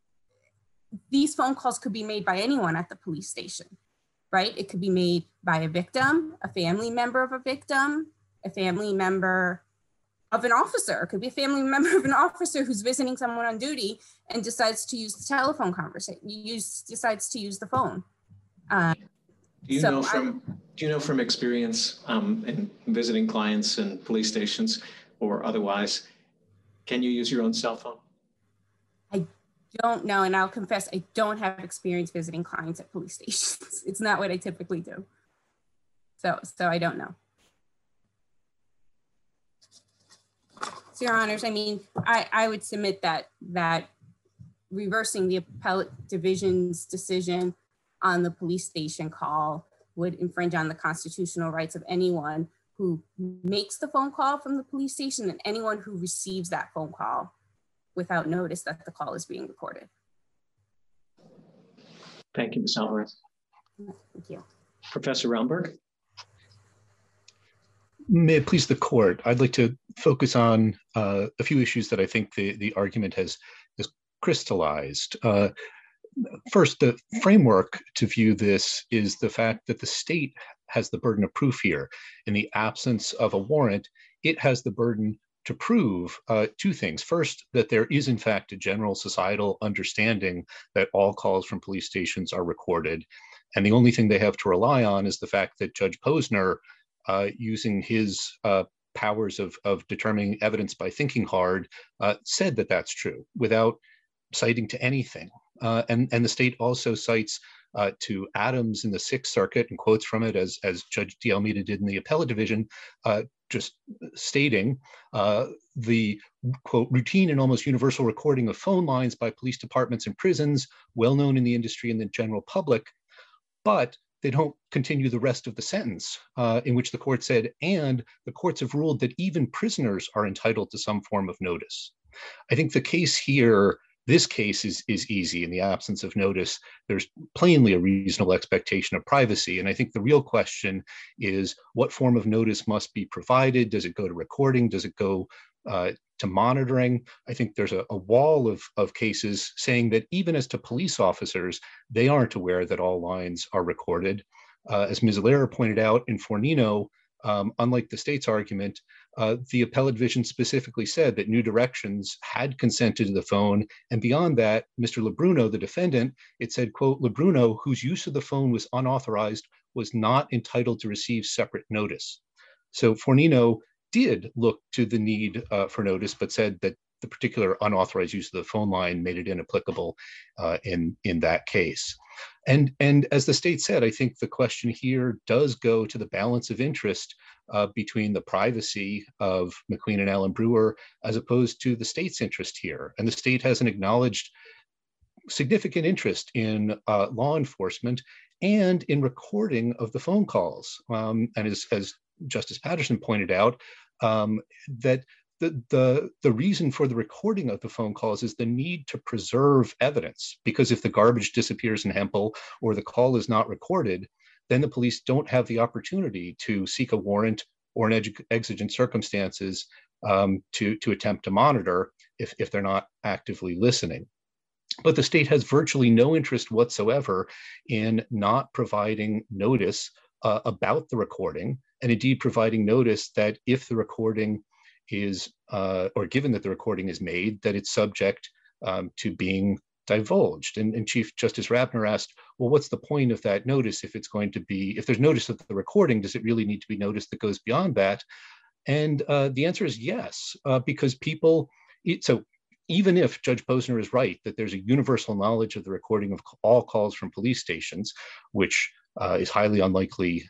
S6: these phone calls could be made by anyone at the police station, right? It could be made by a victim, a family member of a victim, a family member of an officer. It could be a family member of an officer who's visiting someone on duty and decides to use the telephone conversation, decides to use the phone.
S1: Do you know from experience in visiting clients in police stations or otherwise, can you use your own cell phone?
S6: I don't know, and I'll confess, I don't have experience visiting clients at police stations. It's not what I typically do. So I don't know. So, Your Honors, I would submit that reversing the appellate division's decision on the police station call would infringe on the constitutional rights of anyone who makes the phone call from the police station and anyone who receives that phone call without notice that the call is being recorded.
S1: Thank you, Ms. Alvarez.
S6: Thank you.
S1: Professor Romberg.
S7: May it please the court, I'd like to focus on a few issues that I think the argument has crystallized. First, the framework to view this is the fact that the state has the burden of proof here. In the absence of a warrant, it has the burden to prove two things. First, that there is in fact a general societal understanding that all calls from police stations are recorded. And the only thing they have to rely on is the fact that Judge Posner, using his powers of determining evidence by thinking hard, said that that's true without citing to anything. And the state also cites to Adams in the Sixth Circuit and quotes from it as Judge D'Almeida did in the appellate division, just stating the, quote, routine and almost universal recording of phone lines by police departments and prisons, well known in the industry and the general public, but they don't continue the rest of the sentence in which the court said, and the courts have ruled that even prisoners are entitled to some form of notice. I think the case here, this case is easy. In the absence of notice, there's plainly a reasonable expectation of privacy. And I think the real question is what form of notice must be provided? Does it go to recording? Does it go to monitoring? I think there's a wall of cases saying that even as to police officers, they aren't aware that all lines are recorded. As Ms. Lehrer pointed out in Fornino, unlike the state's argument, the appellate division specifically said that New Directions had consented to the phone. And beyond that, Mr. Lebruno, the defendant, it said, quote, Lebruno, whose use of the phone was unauthorized, was not entitled to receive separate notice. So Fornino did look to the need for notice, but said that the particular unauthorized use of the phone line made it inapplicable in that case. And as the state said, I think the question here does go to the balance of interest between the privacy of McQueen and Alan Brewer as opposed to the state's interest here. And the state hasn't acknowledged significant interest in law enforcement and in recording of the phone calls. And as Justice Patterson pointed out, that the reason for the recording of the phone calls is the need to preserve evidence, because if the garbage disappears in Hempel or the call is not recorded, then the police don't have the opportunity to seek a warrant or in exigent circumstances to attempt to monitor if they're not actively listening. But the state has virtually no interest whatsoever in not providing notice about the recording, and indeed providing notice that if the recording is, or given that the recording is made, that it's subject to being divulged. And Chief Justice Rabner asked, well, what's the point of that notice if it's going to be, if there's notice of the recording, does it really need to be notice that goes beyond that? And the answer is yes, because people, so even if Judge Posner is right that there's a universal knowledge of the recording of all calls from police stations, which is highly unlikely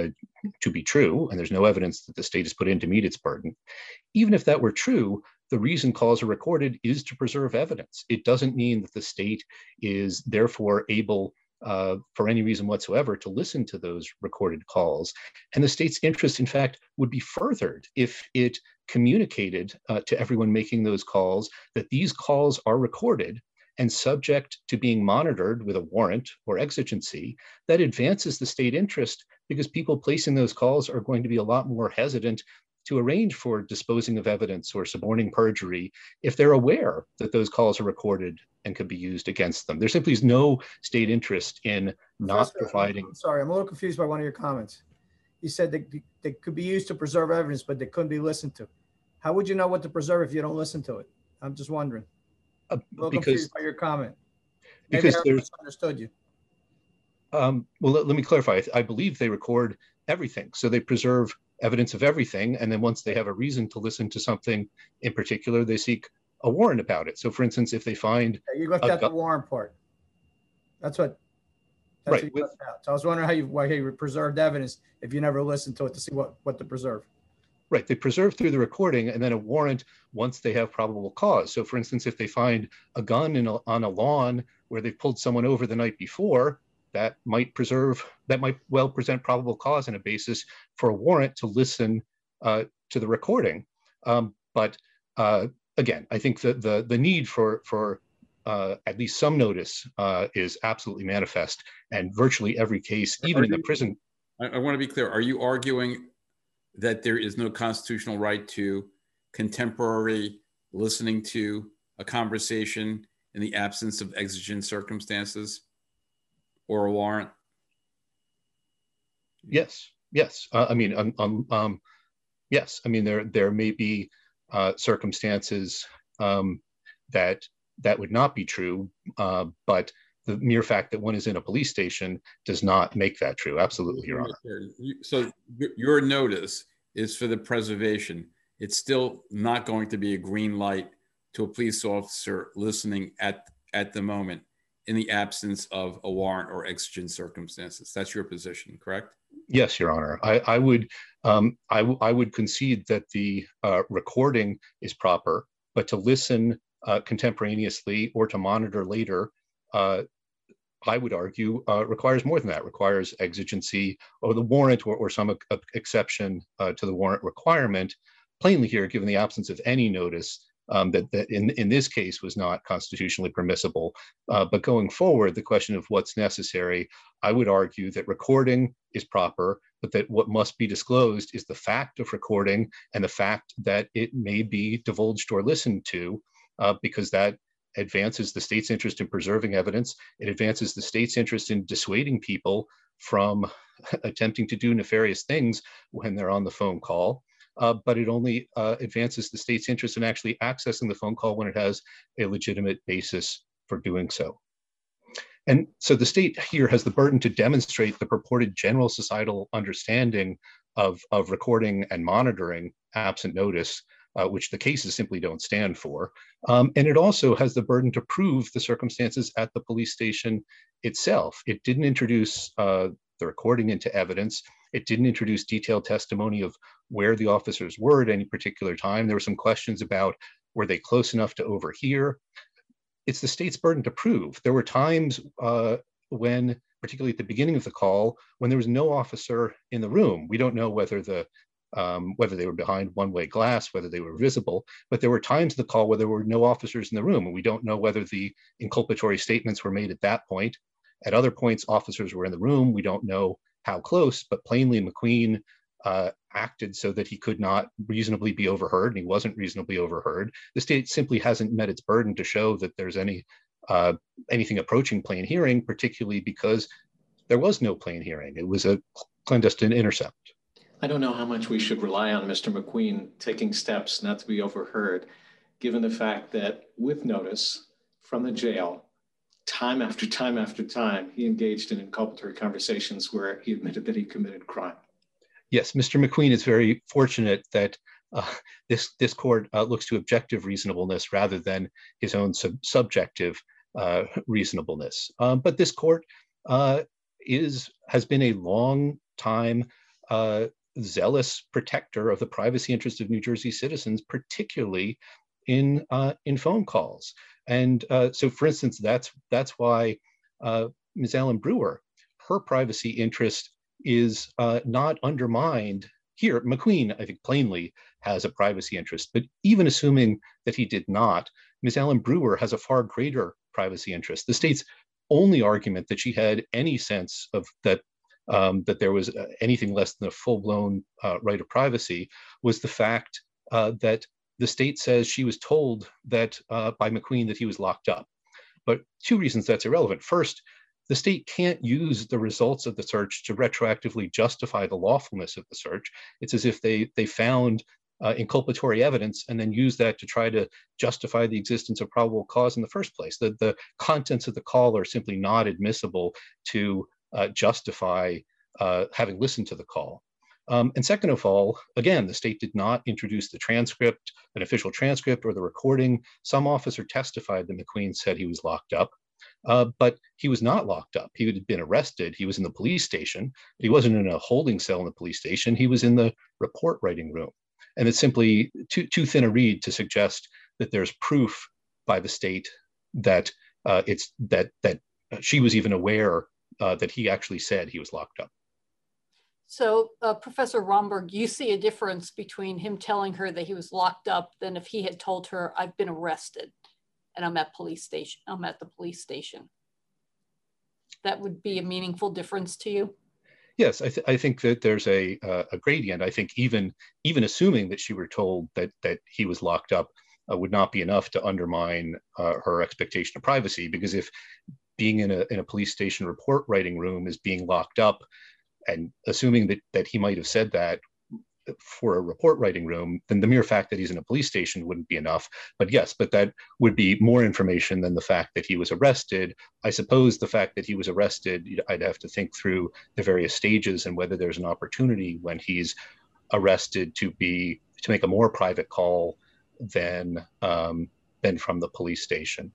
S7: to be true, and there's no evidence that the state has put in to meet its burden, even if that were true, the reason calls are recorded is to preserve evidence. It doesn't mean that the state is therefore able, for any reason whatsoever, to listen to those recorded calls. And the state's interest, in fact, would be furthered if it communicated to everyone making those calls that these calls are recorded and subject to being monitored with a warrant or exigency. That advances the state interest, because people placing those calls are going to be a lot more hesitant to arrange for disposing of evidence or suborning perjury if they're aware that those calls are recorded and could be used against them. There simply is no state interest in not providing.
S8: Sorry, I'm a little confused by one of your comments. You said that they could be used to preserve evidence, but they couldn't be listened to. How would you know what to preserve if you don't listen to it? I'm just wondering. I'm a little confused by your comment. Maybe
S7: because
S8: I misunderstood you.
S7: Well, let me clarify. I believe they record everything. So they preserve evidence of everything. And then once they have a reason to listen to something in particular, they seek a warrant about it. So for instance, if they find—
S8: you left out the warrant part. That's what you left out. So I was wondering why you preserved evidence if you never listened to it to see what to preserve.
S7: Right, they preserve through the recording and then a warrant once they have probable cause. So for instance, if they find a gun on a lawn where they've pulled someone over the night before, that might well present probable cause and a basis for a warrant to listen to the recording. But again, I think that the need for at least some notice is absolutely manifest, and virtually every case, even in the prison.
S10: I want to be clear. Are you arguing that there is no constitutional right to contemporary listening to a conversation in the absence of exigent circumstances or a warrant?
S7: Yes. I mean, yes. I mean, there may be circumstances that would not be true, but the mere fact that one is in a police station does not make that true. Absolutely, Your Honor.
S10: So your notice is for the preservation. It's still not going to be a green light to a police officer listening at the moment in the absence of a warrant or exigent circumstances. That's your position, correct?
S7: Yes, Your Honor. I would concede that the recording is proper, but to listen contemporaneously or to monitor later, I would argue requires more than that, requires exigency or the warrant or some exception to the warrant requirement. Plainly here, given the absence of any notice, that in this case was not constitutionally permissible. But going forward, the question of what's necessary, I would argue that recording is proper, but that what must be disclosed is the fact of recording and the fact that it may be divulged or listened to, because that advances the state's interest in preserving evidence. It advances the state's interest in dissuading people from attempting to do nefarious things when they're on the phone call. But it only advances the state's interest in actually accessing the phone call when it has a legitimate basis for doing so. And so the state here has the burden to demonstrate the purported general societal understanding of recording and monitoring absent notice, which the cases simply don't stand for. And it also has the burden to prove the circumstances at the police station itself. It didn't introduce the recording into evidence. It didn't introduce detailed testimony of where the officers were at any particular time. There were some questions about, were they close enough to overhear? it's the state's burden to prove. There were times when, particularly at the beginning of the call, when there was no officer in the room. We don't know whether whether they were behind one-way glass, whether they were visible, but there were times in the call where there were no officers in the room, and we don't know whether the inculpatory statements were made at that point. At other points, officers were in the room. We don't know how close, but plainly McQueen acted so that he could not reasonably be overheard, and he wasn't reasonably overheard. The state simply hasn't met its burden to show that there's anything approaching plain hearing, particularly because there was no plain hearing. It was a clandestine intercept.
S1: I don't know how much we should rely on Mr. McQueen taking steps not to be overheard, given the fact that with notice from the jail, time after time after time, he engaged in inculpatory conversations where he admitted that he committed crime.
S7: Yes, Mr. McQueen is very fortunate that this court looks to objective reasonableness rather than his own subjective reasonableness. But this court has been a long time zealous protector of the privacy interests of New Jersey citizens, particularly in phone calls. And so, for instance, that's why Ms. Ellen Brewer, her privacy interest is not undermined here. McQueen, I think, plainly has a privacy interest, but even assuming that he did not, Ms. Ellen Brewer has a far greater privacy interest. The state's only argument that she had any sense of that there was anything less than a full-blown right of privacy was the fact that the state says she was told that by McQueen that he was locked up. But two reasons that's irrelevant. First, the state can't use the results of the search to retroactively justify the lawfulness of the search. It's as if they found inculpatory evidence and then use that to try to justify the existence of probable cause in the first place. The contents of the call are simply not admissible to justify having listened to the call. And second of all, again, the state did not introduce the transcript, an official transcript or the recording. Some officer testified that McQueen said he was locked up, but he was not locked up. He had been arrested. He was in the police station. He wasn't in a holding cell in the police station. He was in the report writing room. And it's simply too thin a reed to suggest that there's proof by the state that that she was even aware that he actually said he was locked up.
S9: So, Professor Romberg, you see a difference between him telling her that he was locked up than if he had told her, "I've been arrested and I'm at the police station." That would be a meaningful difference to you?
S7: Yes, I think that there's a gradient. I think even assuming that she were told that he was locked up would not be enough to undermine her expectation of privacy, because if being in a police station report writing room is being locked up, and assuming that he might have said that for a report writing room, then the mere fact that he's in a police station wouldn't be enough. But yes, but that would be more information than the fact that he was arrested. I suppose the fact that he was arrested, I'd have to think through the various stages and whether there's an opportunity when he's arrested to make a more private call than from the police station.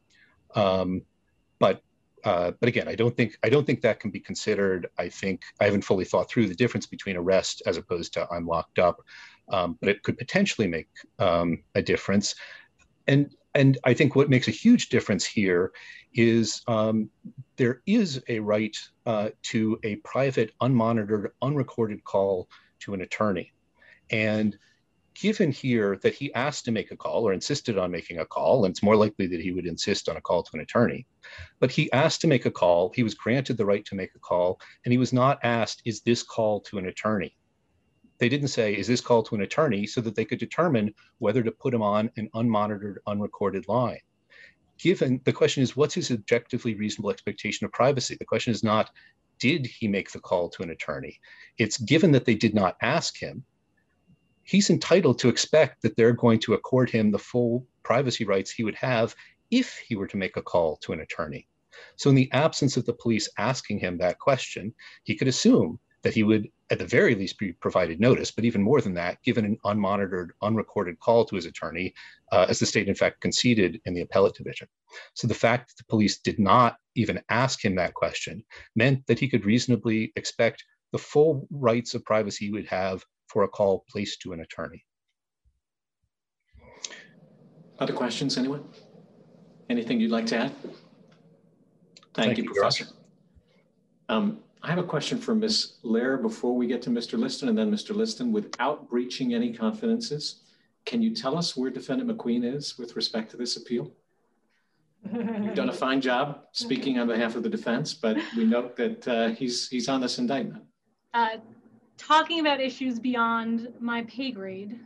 S7: But again, I don't think that can be considered. I think I haven't fully thought through the difference between arrest as opposed to I'm locked up, but it could potentially make a difference. And I think what makes a huge difference here is there is a right to a private, unmonitored, unrecorded call to an attorney. And given here that he asked to make a call or insisted on making a call, and it's more likely that he would insist on a call to an attorney, but he asked to make a call, he was granted the right to make a call, and he was not asked, is this call to an attorney? They didn't say, is this call to an attorney, so that they could determine whether to put him on an unmonitored, unrecorded line. Given the question is, what's his objectively reasonable expectation of privacy? The question is not, did he make the call to an attorney? It's given that they did not ask him, he's entitled to expect that they're going to accord him the full privacy rights he would have if he were to make a call to an attorney. So in the absence of the police asking him that question, he could assume that he would at the very least be provided notice, but even more than that, given an unmonitored, unrecorded call to his attorney, as the state in fact conceded in the appellate division. So the fact that the police did not even ask him that question meant that he could reasonably expect the full rights of privacy he would have for a call placed to an attorney.
S1: Other questions, anyone? Anything you'd like to add? Thank you, Professor. I have a question for Ms. Lair before we get to Mr. Liston, and then Mr. Liston. Without breaching any confidences, can you tell us where Defendant McQueen is with respect to this appeal? You've done a fine job speaking on behalf of the defense, but we note that he's on this indictment.
S14: Talking about issues beyond my pay grade,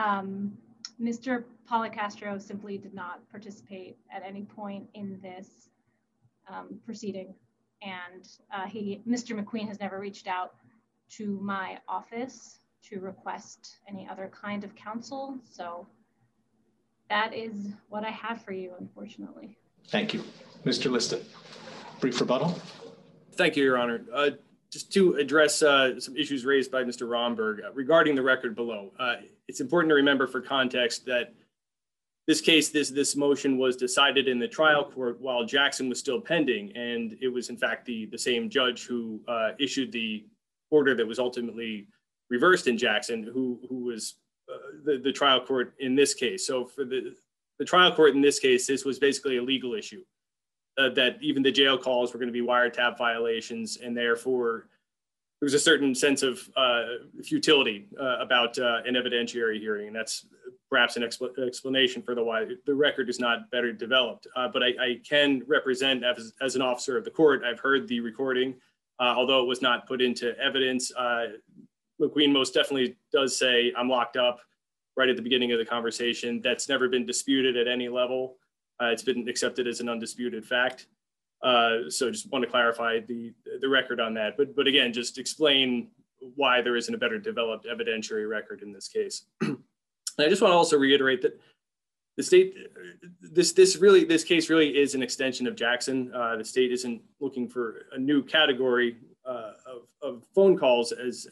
S14: Mr. Policastro simply did not participate at any point in this proceeding. And Mr. McQueen has never reached out to my office to request any other kind of counsel. So that is what I have for you, unfortunately.
S1: Thank you. Mr. Liston, brief rebuttal.
S2: Thank you, Your Honor. Just to address some issues raised by Mr. Romberg regarding the record below. It's important to remember for context that this case, this motion was decided in the trial court while Jackson was still pending. And it was in fact the same judge who issued the order that was ultimately reversed in Jackson, who was the trial court in this case. So for the trial court in this case, this was basically a legal issue. That even the jail calls were going to be wiretap violations, and therefore there was a certain sense of futility about an evidentiary hearing, and that's perhaps an explanation for why the record is not better developed. But I can represent as an officer of the court. I've heard the recording, although it was not put into evidence. McQueen most definitely does say, "I'm locked up," right at the beginning of the conversation. That's never been disputed at any level. It's been accepted as an undisputed fact. So just want to clarify the record on that. But again, just explain why there isn't a better developed evidentiary record in this case. And I just want to also reiterate that the state, this case really is an extension of Jackson. The state isn't looking for a new category of phone calls as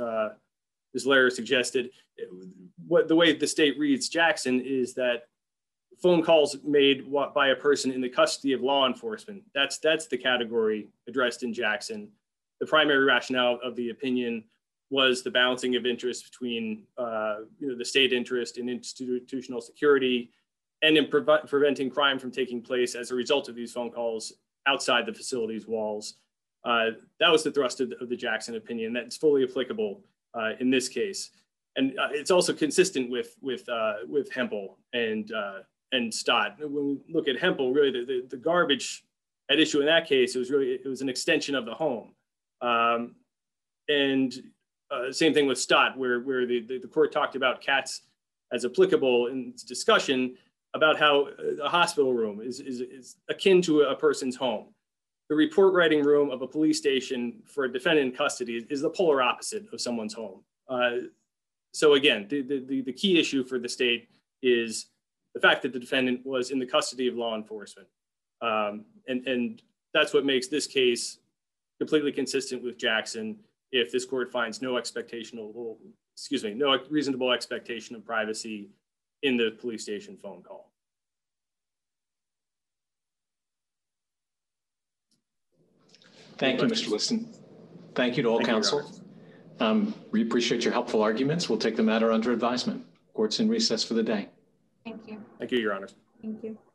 S2: Lair suggested. The way the state reads Jackson is that phone calls made by a person in the custody of law enforcement. That's the category addressed in Jackson. The primary rationale of the opinion was the balancing of interest between the state interest in institutional security and in preventing crime from taking place as a result of these phone calls outside the facility's walls. That was the thrust of the Jackson opinion. That's fully applicable in this case. And it's also consistent with Hempel and Stott. When we look at Hempel, really the garbage at issue in that case, it was an extension of the home. Same thing with Stott, where the court talked about cats as applicable in its discussion about how a hospital room is akin to a person's home. The report writing room of a police station for a defendant in custody is the polar opposite of someone's home. So again, the key issue for the state is the fact that the defendant was in the custody of law enforcement. And that's what makes this case completely consistent with Jackson if this court finds no reasonable expectation of privacy in the police station phone call.
S1: Thank you, Mr. Liston. Thank you to all counsel. We appreciate your helpful arguments. We'll take the matter under advisement. Court's in recess for the day.
S14: Thank you.
S2: Thank you, Your Honors.
S14: Thank you.